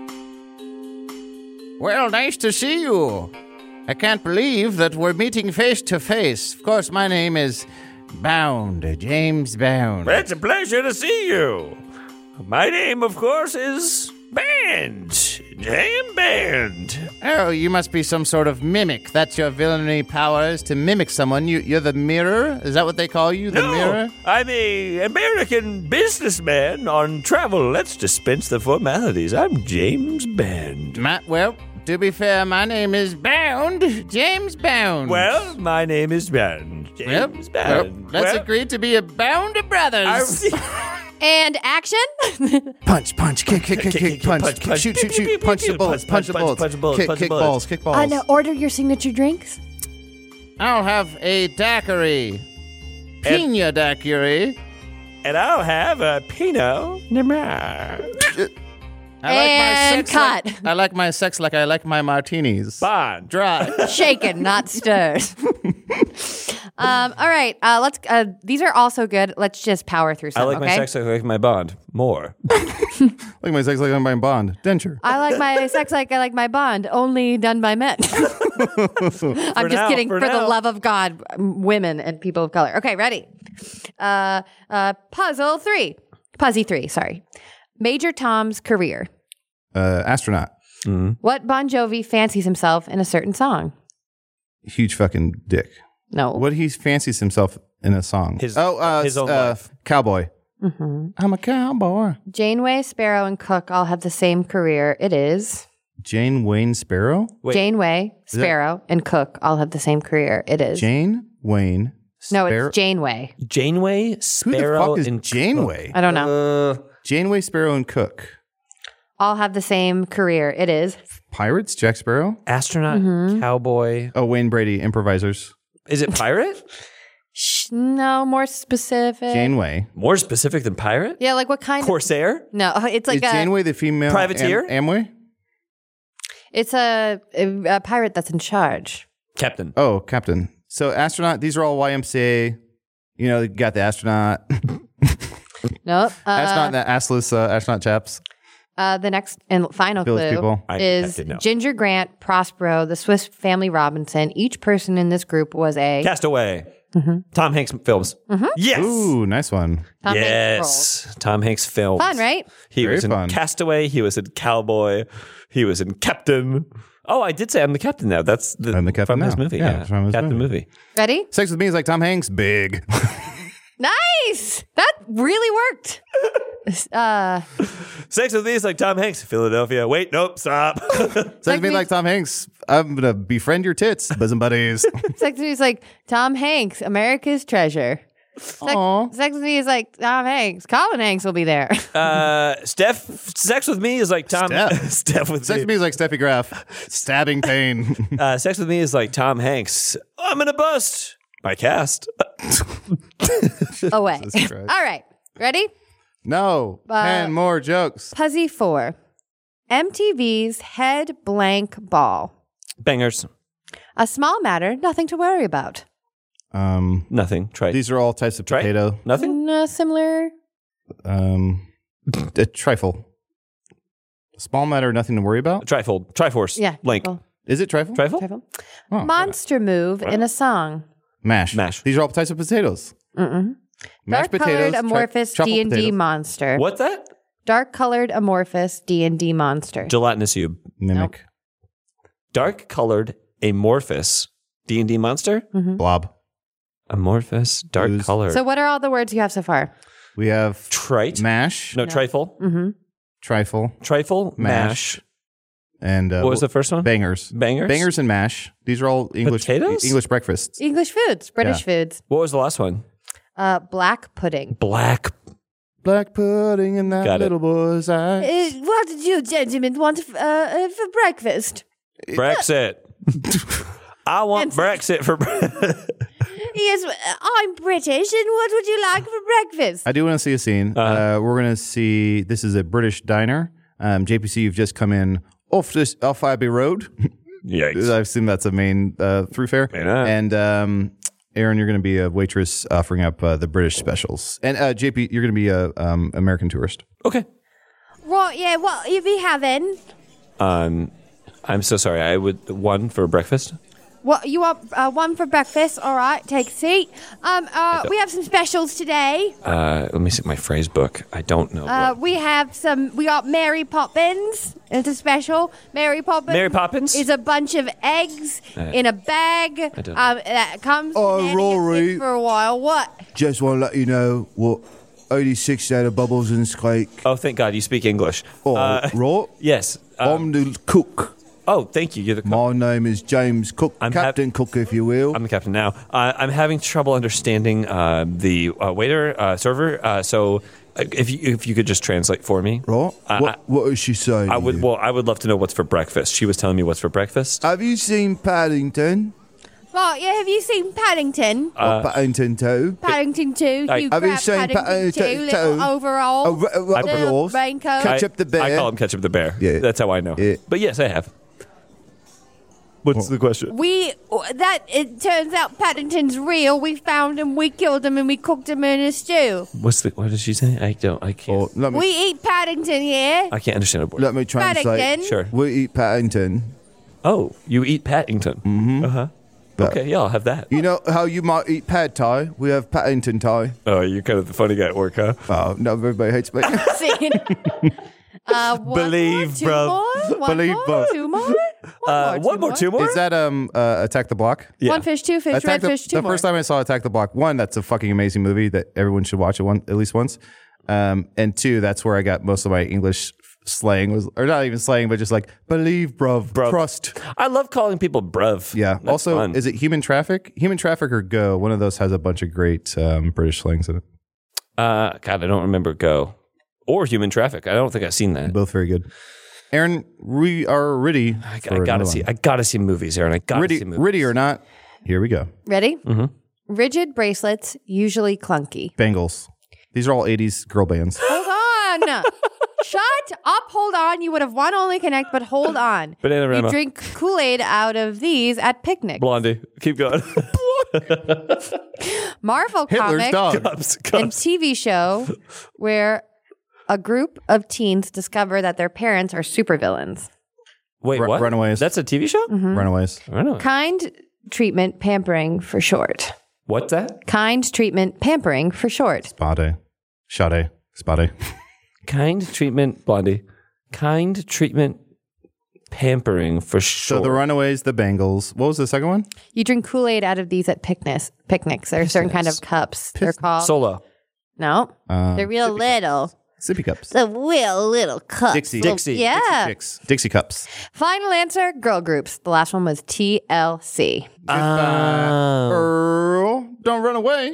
Well, nice to see you. I can't believe that we're meeting face to face. Of course, my name is Bound, James Bound. It's a pleasure to see you. My name, of course, is Band. James Band. Oh, you must be some sort of mimic. That's your villainy powers, to mimic someone. You're the mirror? Is that what they call you, the mirror? I'm a American businessman on travel. Let's dispense the formalities. I'm James Band. Well, to be fair, my name is Bound, James Bound. Well, my name is Band. James Band. Let's agree to be a Bound of brothers. And action. Punch, kick, punch, shoot, punch the bullets, kick balls. Now order your signature drinks. I'll have a daiquiri, Pina daiquiri. And I'll have a Pinot Noir. And cut. I like my sex like I like my martinis. Bond. Dry. Shaken, not stirred. All right, let's. These are also good. Let's just power through some. I like okay? my sex like I like my Bond more. Like my sex like I'm buying Bond. Denture. I like my sex like I like my Bond, only done by men. I'm just kidding. For the love of God, women and people of color. Okay, ready? Puzzle 3. Puzzy 3, sorry. Major Tom's career. Astronaut. Mm-hmm. What Bon Jovi fancies himself in a certain song? Huge fucking dick. No. What he fancies himself in a song? His own life. Cowboy. Mm-hmm. I'm a cowboy. Janeway, Sparrow, and Cook all have the same career. It is. Jane Wayne Sparrow? Wait. Janeway, Sparrow, and Cook all have the same career. It is. Jane Wayne No, Sparrow? it's Janeway. Janeway, Who Sparrow, the fuck is and Janeway? I don't know. Janeway, Sparrow, and Cook. All have the same career. It is. Pirates? Jack Sparrow? astronaut, Mm-hmm. cowboy. Oh, Wayne Brady, improvisers. Is it pirate? No, more specific. Janeway. More specific than pirate? Yeah, like what kind Corsair? of? No, it's like Is Janeway the female Privateer? Amway? it's a pirate that's in charge. Captain. Oh, captain. So astronaut, these are all YMCA. You know, you got the astronaut. Nope. Astronaut and the assless astronaut chaps. The next and final Village clue people. I is didn't know. Ginger Grant, Prospero, the Swiss Family Robinson. Each person in this group was a Castaway. Tom Hanks films. Yes. Ooh, nice one. Tom Hanks Yes. Tom Hanks films. Fun, right? He Very was in fun. Castaway. He was in Cowboy. He was in Captain. Oh, I did say I'm the captain now. That's I'm the captain from his now. movie. Yeah, Yeah, from his Captain movie. movie. Ready? Sex with me is like Tom Hanks. Big. Nice. That really worked. Sex with me is like Tom Hanks. Philadelphia. Wait, nope, stop. Sex with me like Tom Hanks. I'm going to befriend your tits, bosom buddies. Sex with me is like Tom Hanks, America's treasure. Sex with Me is like Tom Hanks. Colin Hanks will be there. Sex with Me is like Tom. Sex with Me is like Steffi Graf. Stabbing pain. Sex with Me is like Tom Hanks. I'm gonna bust my cast. Away. All right. Ready? No. 10 more jokes. Puzzy 4. MTV's Head Blank Ball. Bangers. A small matter, nothing to worry about. Nothing. Try. These are all types of potato. Nothing. Similar. A trifle. Small matter, nothing to worry about. Trifle. Triforce. Yeah. Link. Is it trifle? Trifle. Oh, Monster move in a song. Mash. Mash. These are all types of potatoes. Mashed Dark-colored potatoes. amorphous truffle D&D potatoes. monster. What's that? Dark-colored amorphous D&D monster. Gelatinous cube. Mimic. Dark-colored amorphous D&D monster. Blob. Amorphous, dark-colored. So what are all the words you have so far? We have Trite. mash. No, trifle. Trifle. Trifle. Mash. And What was the first one? Bangers. Bangers. Bangers and mash. These are all English Potatoes? English breakfasts. English foods. British foods. What was the last one? Black pudding. Black. Black pudding in that Got it. little boy's eyes. What did you gentlemen want for breakfast? Brexit. I want Brexit for Yes, I'm British, and what would you like for breakfast? I do want to see a scene. We're going to see, this is a British diner. JPC, you've just come in off Abbey Road. Yikes. I assume that's a main thoroughfare. Yeah. And Aaron, you're going to be a waitress offering up the British specials. And JP, you're going to be a American tourist. Okay. Right, yeah, what you be having? I'm so sorry. I would one for breakfast. What you want? One for breakfast. All right, take a seat. We have some specials today. Let me see my phrase book. I don't know. We got Mary Poppins. It's a special. Mary Poppins. Mary Poppins? is a bunch of eggs in a bag. don't know. That comes. Oh, and it Rory. sits for a while. What? Just want to let you know what 86 out of bubbles in this cake. Oh, thank God you speak English. Oh, right. Yes. I'm the cook. Oh, thank you. You're the cook. My name is James Cook, I'm Captain Cook, if you will. I'm the captain now. I'm having trouble understanding the waiter, server. So if you could just translate for me. Right? What is she saying? I would love to know what's for breakfast. She was telling me what's for breakfast. Have you seen Paddington? Right, yeah. Have you seen Paddington? Paddington 2? Paddington 2. Hugh have you Grant seen Paddington 2? Little two? overall. Overalls. Raincoat. Ketchup the bear. I call him Ketchup the Bear. Yeah. That's how I know. Yeah. But yes, I have. What's the question? It turns out Paddington's real. We found him, we killed him, and we cooked him in a stew. What did she say? I can't. We eat Paddington here. I can't understand a word. Let me translate. Paddington. Sure. We eat Paddington. Oh, you eat Paddington. Mm-hmm. Uh-huh. Okay, yeah, I'll have that. You know how you might eat pad thai? We have Paddington Thai. Oh, you're kind of the funny guy at work, huh? Oh, no, everybody hates me. Scene. Believe, two bruv. more? One Believe, more? bruv. Two more? Two more? Is that Attack the Block? Yeah. One fish, two fish, red fish, two the more. first time I saw Attack the Block, one, that's a fucking amazing movie that everyone should watch at least once. And two, that's where I got most of my English slang or not even slang, but just like believe, bruv. Trust. I love calling people bruv. Yeah. That's also, fun. is it Human Traffic? Human Traffic or Go? One of those has a bunch of great British slangs in it. God, I don't remember Go or Human Traffic. I don't think I've seen that. Both very good. Aaron, we are ready. I gotta see movies, Aaron. I gotta see movies. Ready or not? Here we go. Ready? Mm-hmm. Rigid bracelets, usually clunky. Bangles. These are all 80s girl bands. Hold on. Shut up. Hold on. You would have won Only Connect, but hold on. Bananarama. You drink Kool-Aid out of these at picnics. Blondie. Keep going. Marvel Hitler's comic dog. and TV show where a group of teens discover that their parents are supervillains. Wait, what? Runaways. That's a TV show? Mm-hmm. Runaways. Kind treatment pampering for short. What's that? Kind treatment pampering for short. Spade. Sade. Spade. Kind treatment, Blondie. Kind treatment pampering for sure. So the Runaways, the Bangles. What was the second one? You drink Kool-Aid out of these at picnics. There are certain kind of cups. They're called. Solo. No. They're real little. Sippy cups. The real little cups. Dixie. Little- Yeah. Dixie cups. Final answer, girl groups. The last one was TLC. Earl, don't run away.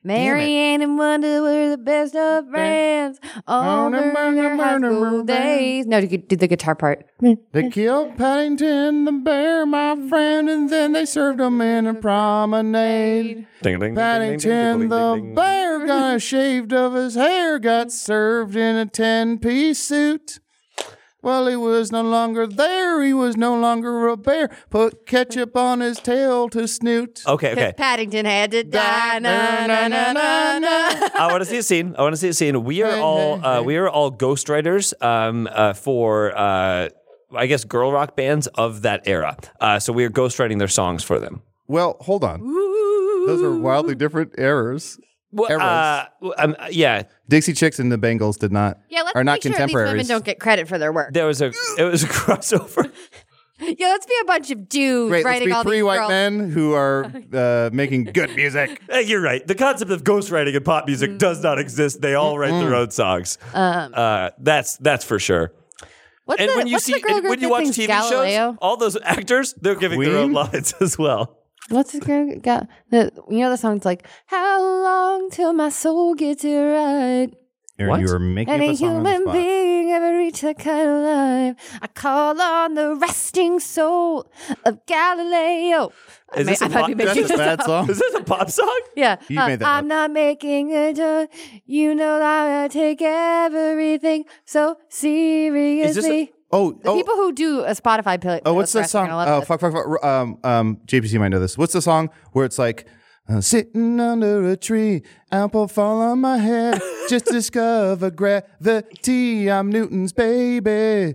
Marianne and Wanda were the best of friends all during their high school days. No, do the guitar part. They killed Paddington the bear, my friend, and then they served him in a promenade. Paddington the bear got shaved of his hair, got served in a 10-piece suit. Well, he was no longer there. He was no longer a bear. Put ketchup on his tail to snoot. Okay. Paddington had to die. Na, na, na, na, na. I want to see a scene. We are all ghostwriters for I guess girl rock bands of that era. So we are ghostwriting their songs for them. Well, hold on. Those are wildly different eras. Yeah. Dixie Chicks and the Bengals are not make sure contemporaries. These women don't get credit for their work. It was a crossover. Yeah, let's be a bunch of dudes Great, writing all let's be three these white girls. men who are making good music. Hey, you're right. The concept of ghostwriting in pop music does not exist. They all write their own songs. That's for sure. What's And the, when you what's see the girl group when you that watch sings TV Galileo? shows, all those actors, they're giving their own lines as well. What's the girl got? You know the song's like, "How long till my soul gets it right?" Aaron, What? you were making And up a a song on the human spot. being ever reached that kind of life. I call on the resting soul of Galileo. Is this a might be pop- making That's a this bad up. song. Is this a pop song? Yeah, You made that I'm up. not making a joke. You know that I take everything so seriously. The people who do a Spotify playlist. Oh, what's that are song? gonna love Oh, this. fuck. JPC might know this. What's the song where it's like, sitting under a tree, apple fall on my head, just discover gravity. I'm Newton's baby.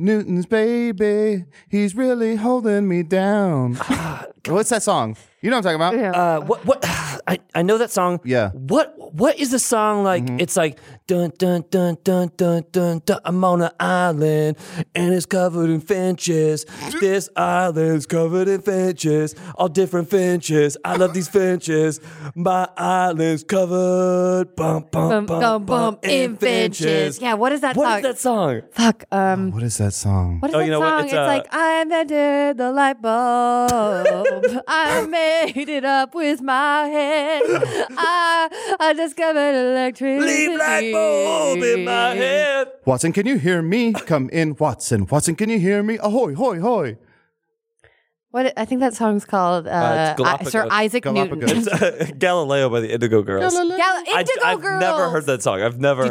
He's really holding me down. What's that song? You know what I'm talking about? What? I know that song. Yeah. What is the song like? It's like dun dun dun dun dun dun dun. I'm on an island and it's covered in finches. This island's covered in finches, all different finches. I love these finches. My island's covered In finches. Yeah, what is that What song? is that song? Fuck. What is that song? What is Oh, that you know what? song? It's, It's like I invented the light bulb. I made it up with my head. I discovered electricity. Leave light bulb in my head. Watson, can you hear me? Come in, Watson. Watson, can you hear me? Ahoy, hoy, hoy. What I think that song's called It's Galapagos. Sir Isaac Newton. Galapagos. It's Galileo by the Indigo Girls. Indigo I've Girls. never heard that song. I've never.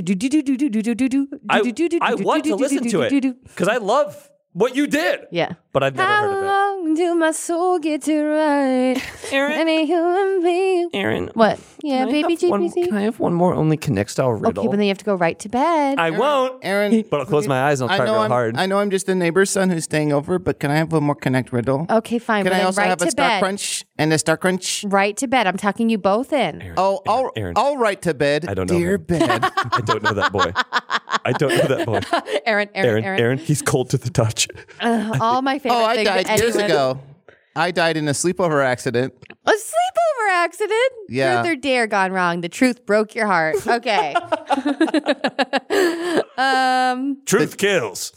I want to listen to it because I love what you did. Yeah. But I've never heard of it. How long till my soul gets it right? Aaron? Any human being. Aaron. What? Yeah, baby GPC. Can I have one more Only Connect style riddle? Okay, but then you have to go right to bed. I won't. Aaron, But I'll close my eyes and I'll try real hard. I know I'm just the neighbor's son who's staying over, but can I have one more Connect riddle? Okay, fine. Can but I then also right have to a Star bed. Crunch and a Star Crunch? Right to bed. I'm tucking you both in. Aaron. I'll write to bed. I don't know Dear him. bed. I don't know that boy. I don't know that boy. Aaron. He's cold to the touch. All my favorite I things. died years ago. I died in a sleepover accident. A sleepover accident? Yeah. Truth or dare gone wrong. The truth broke your heart. Okay. Truth kills.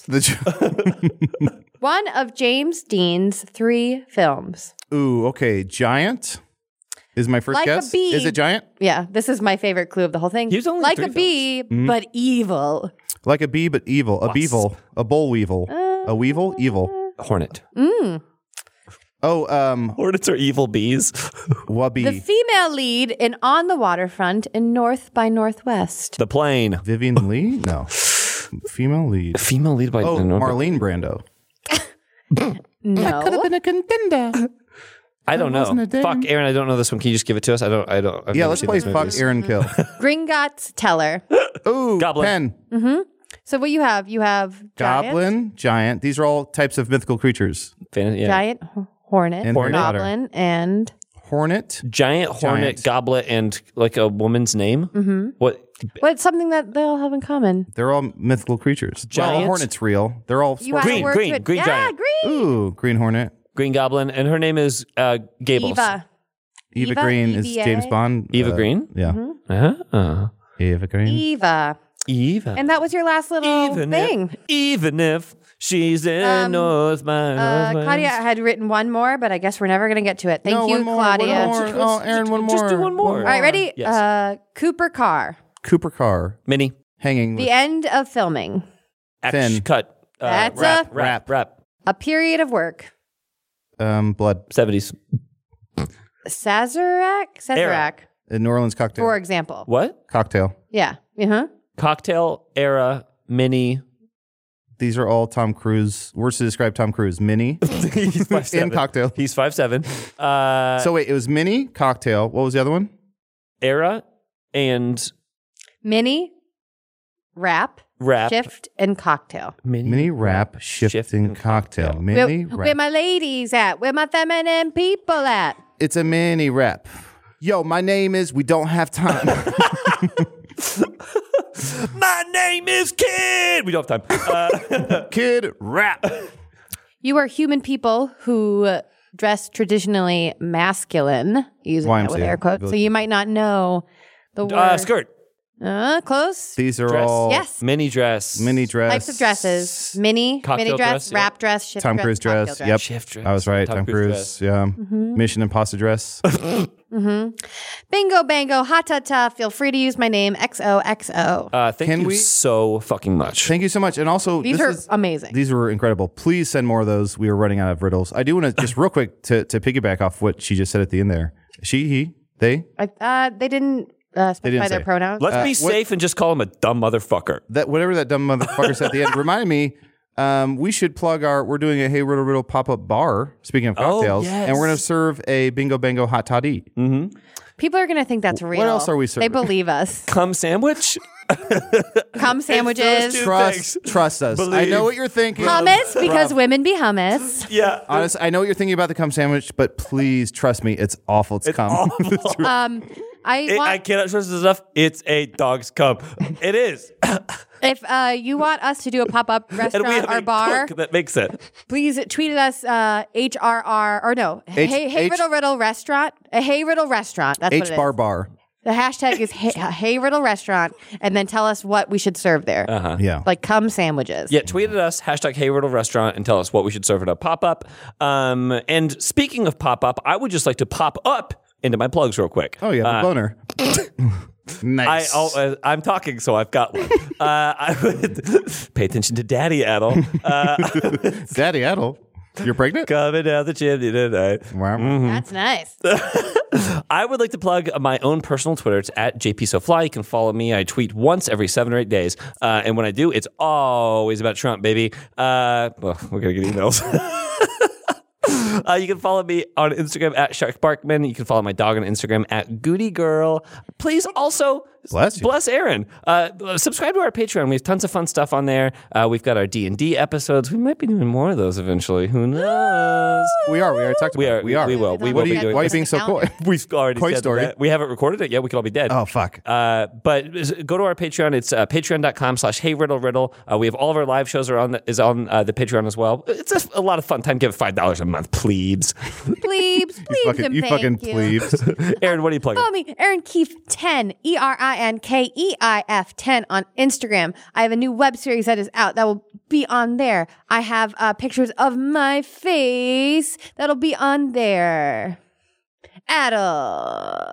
One of James Dean's 3 films. Ooh, okay. Giant is my first Like a guess. bee. Is it Giant? Yeah, this is my favorite clue of the whole thing. He was only like in a 3 bee, but evil. Like a bee, but evil. A beevil. A boll weevil. A weevil? Evil. Hornet. Oh, Hornets are evil bees. Wubby. The female lead in On the Waterfront in North by Northwest. The plane. Vivian Lee? No. Female lead. Female lead by Marlene Brando. No. Could have been a contender. I don't wasn't know. a dame. Fuck, Aaron, I don't know this one. Can you just give it to us? I've Yeah, never let's seen play these Fuck movies. Aaron Kill. Gringotts Teller. Ooh, Goblin. Pen. So what you have Giant, Goblin, Giant. These are all types of mythical creatures. Yeah. Giant, Hornet, And Harry Potter. Goblin, and Hornet. Giant, hornet, Giant. goblet, and like a woman's name. Mm-hmm. What? what's something that they all have in common? They're all mythical creatures. Giant. Well, a hornet's real. They're all You add a Green, word green, to it. green yeah, giant. green. Ooh, Green Hornet. Green Goblin, and her name is Gables. Eva. Eva Eva, Green is EVA. James Bond. Eva Green? Yeah. Uh-huh. Eva Green. Eva. Eva. And that was your last little thing. Even if she's in North by Claudia had written one more, but I guess we're never going to get to it. Thank you, Claudia. One more. Oh, Aaron, one more. Just do one more. All right, ready? Yes. Cooper Carr. Cooper Carr. Mini. Hanging. The end of filming. Fin. Cut. That's Rap. a period of work. Blood. 70s. Sazerac. A New Orleans cocktail. For example. What? Cocktail. Yeah. Uh-huh. Cocktail era mini. These are all Tom Cruise. Words to describe Tom Cruise. Mini. He's 5'7". In cocktail. He's 5'7". So wait, it was mini, cocktail. What was the other one? Era and Mini, rap, shift, and cocktail. Mini rap, shifting cocktail. Mini rap. Where my ladies at? Where my feminine people at? It's a mini rap. Yo, my name is We Don't Have Time. My name is Kid. We don't have time. Kid rap. You are human people who dress traditionally masculine, using that with air quotes. So you might not know the word. Skirt. Close. These are Dress. all Yes. Mini dress. mini dress. Types of dresses. Mini Cocktail dress, dress, wrap dress, shift Tom dress, Cruise cocktail dress. Yep. Shift dress. I was right. Tom Cruise. dress. Yeah. Mm-hmm. Mission Impossible dress. Bingo, bango, ha ta ta. Feel free to use my name, XOXO. Thank you so fucking much. Thank you so much. And also, These are amazing. These were incredible. Please send more of those. We are running out of riddles. I do want to just real quick to piggyback off what she just said at the end there. She, he, they. They didn't specify their say. pronouns. Let's be safe and just call him a dumb motherfucker. That whatever that dumb motherfucker said at the end reminded me. We should plug we're doing a Hey Riddle Riddle pop-up bar, speaking of cocktails, yes. and we're going to serve a Bingo Bango Hot Toddy. Mm-hmm. People are going to think that's real. What else are we They serving? believe us. Cum sandwich? Cum sandwiches. Trust us. Believe. I know what you're thinking. Hummus, because women be hummus. Yeah. Honestly, I know what you're thinking about the cum sandwich, but please trust me, it's awful. It's cum. awful. I cannot stress this enough. It's a dog's cum. It is. If you want us to do a pop-up And we restaurant have or a bar, cook that makes it. please tweet at us HRR or no, Hey Riddle Riddle Restaurant. A Hey Riddle Restaurant. That's what it is. H-bar bar. The hashtag is hey Riddle Restaurant, and then tell us what we should serve there. Yeah. Like cum sandwiches. Yeah, tweet at us, hashtag Hey Riddle Restaurant, and tell us what we should serve at a pop-up. And speaking of pop-up, I would just like to pop up into my plugs real quick. Oh, yeah, the boner. Nice. I'm talking, so I've got one. I would pay attention to Daddy Adel. Daddy Adel. You're pregnant? Coming down the chimney tonight. Wow. That's nice. I would like to plug my own personal Twitter. It's at JPSoFly. You can follow me. I tweet once every 7 or 8 days. And when I do, it's always about Trump, baby. Well, we're going to get emails. You can follow me on Instagram at Shark Barkman. You can follow my dog on Instagram at Goody Girl. Please also bless Aaron. Subscribe to our Patreon. We have tons of fun stuff on there. We've got our D&D episodes. We might be doing more of those eventually. Who knows? We are. We already talked about it. We are. We will. We will be doing. Why are you being so coy? We've already Coy said story. that. We haven't recorded it yet. We could all be dead. Oh, fuck. But go to our Patreon. It's patreon.com/HeyRiddleRiddle. We have all of our live shows on the Patreon as well. It's a lot of fun time. Give $5 a month, plebes. Plebes, You fucking plebes. Aaron, what are you plugging? Follow me, Aaron Keefe 10, ERINKEIF 10 on Instagram. I have a new web series that is out that will be on there. I have pictures of my face that'll be on there. Adel.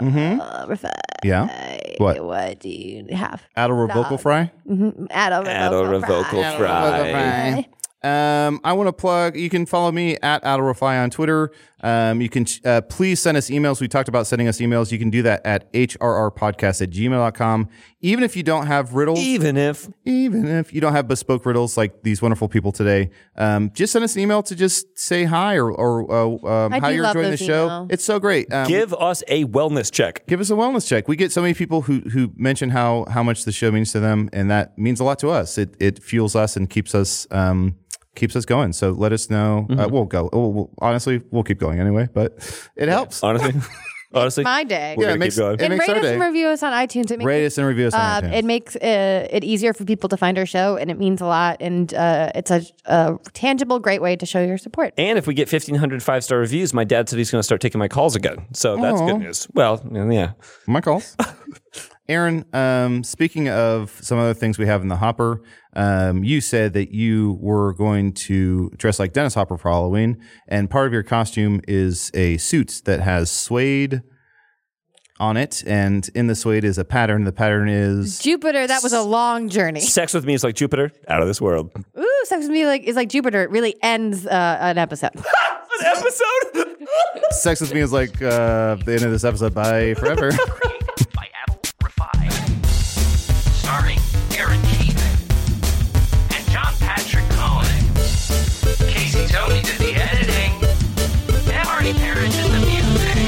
Yeah. What do you have? Adel Revocal Fry? Adel Revocal Fry. I want to plug, you can follow me at Adderofy on Twitter. You can please send us emails. We talked about sending us emails. You can do that at hrrpodcast@gmail.com. Even if you don't have riddles. Even if you don't have bespoke riddles like these wonderful people today, just send us an email to just say hi or how you're enjoying the show. Emails. It's so great. Give us a wellness check. Give us a wellness check. We get so many people who mention how much the show means to them, and that means a lot to us. It fuels us and keeps us going. So let us know. We'll go. Honestly, we'll keep going anyway, but it helps. Honestly. My day. It makes our day. And rate us and review us on iTunes. Rate us and review us on iTunes. It makes it easier for people to find our show, and it means a lot. And it's a tangible, great way to show your support. And if we get 1,500 5-star reviews, my dad said he's going to start taking my calls again. So that's good news. Well, yeah. My calls. Aaron, speaking of some other things we have in the hopper, you said that you were going to dress like Dennis Hopper for Halloween, and part of your costume is a suit that has suede on it, and in the suede is a pattern. The pattern is Jupiter. That was a long journey. Sex with me is like Jupiter, out of this world. Ooh, sex with me is like Jupiter. It really ends an episode. An episode? Sex with me is like the end of this episode. Bye forever. By Adel Rafai. Starring Aaron Keefe and John Patrick Cohen. Casey Tony did the editing. And Marty Parrish did the music.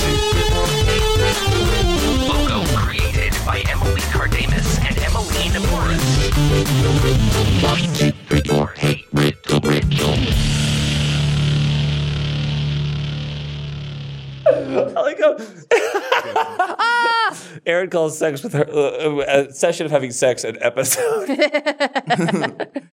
Logo created by Emily Cardamus and Emmeline Morris. Your hatred original. I like how Aaron calls sex with her a session of having sex an episode.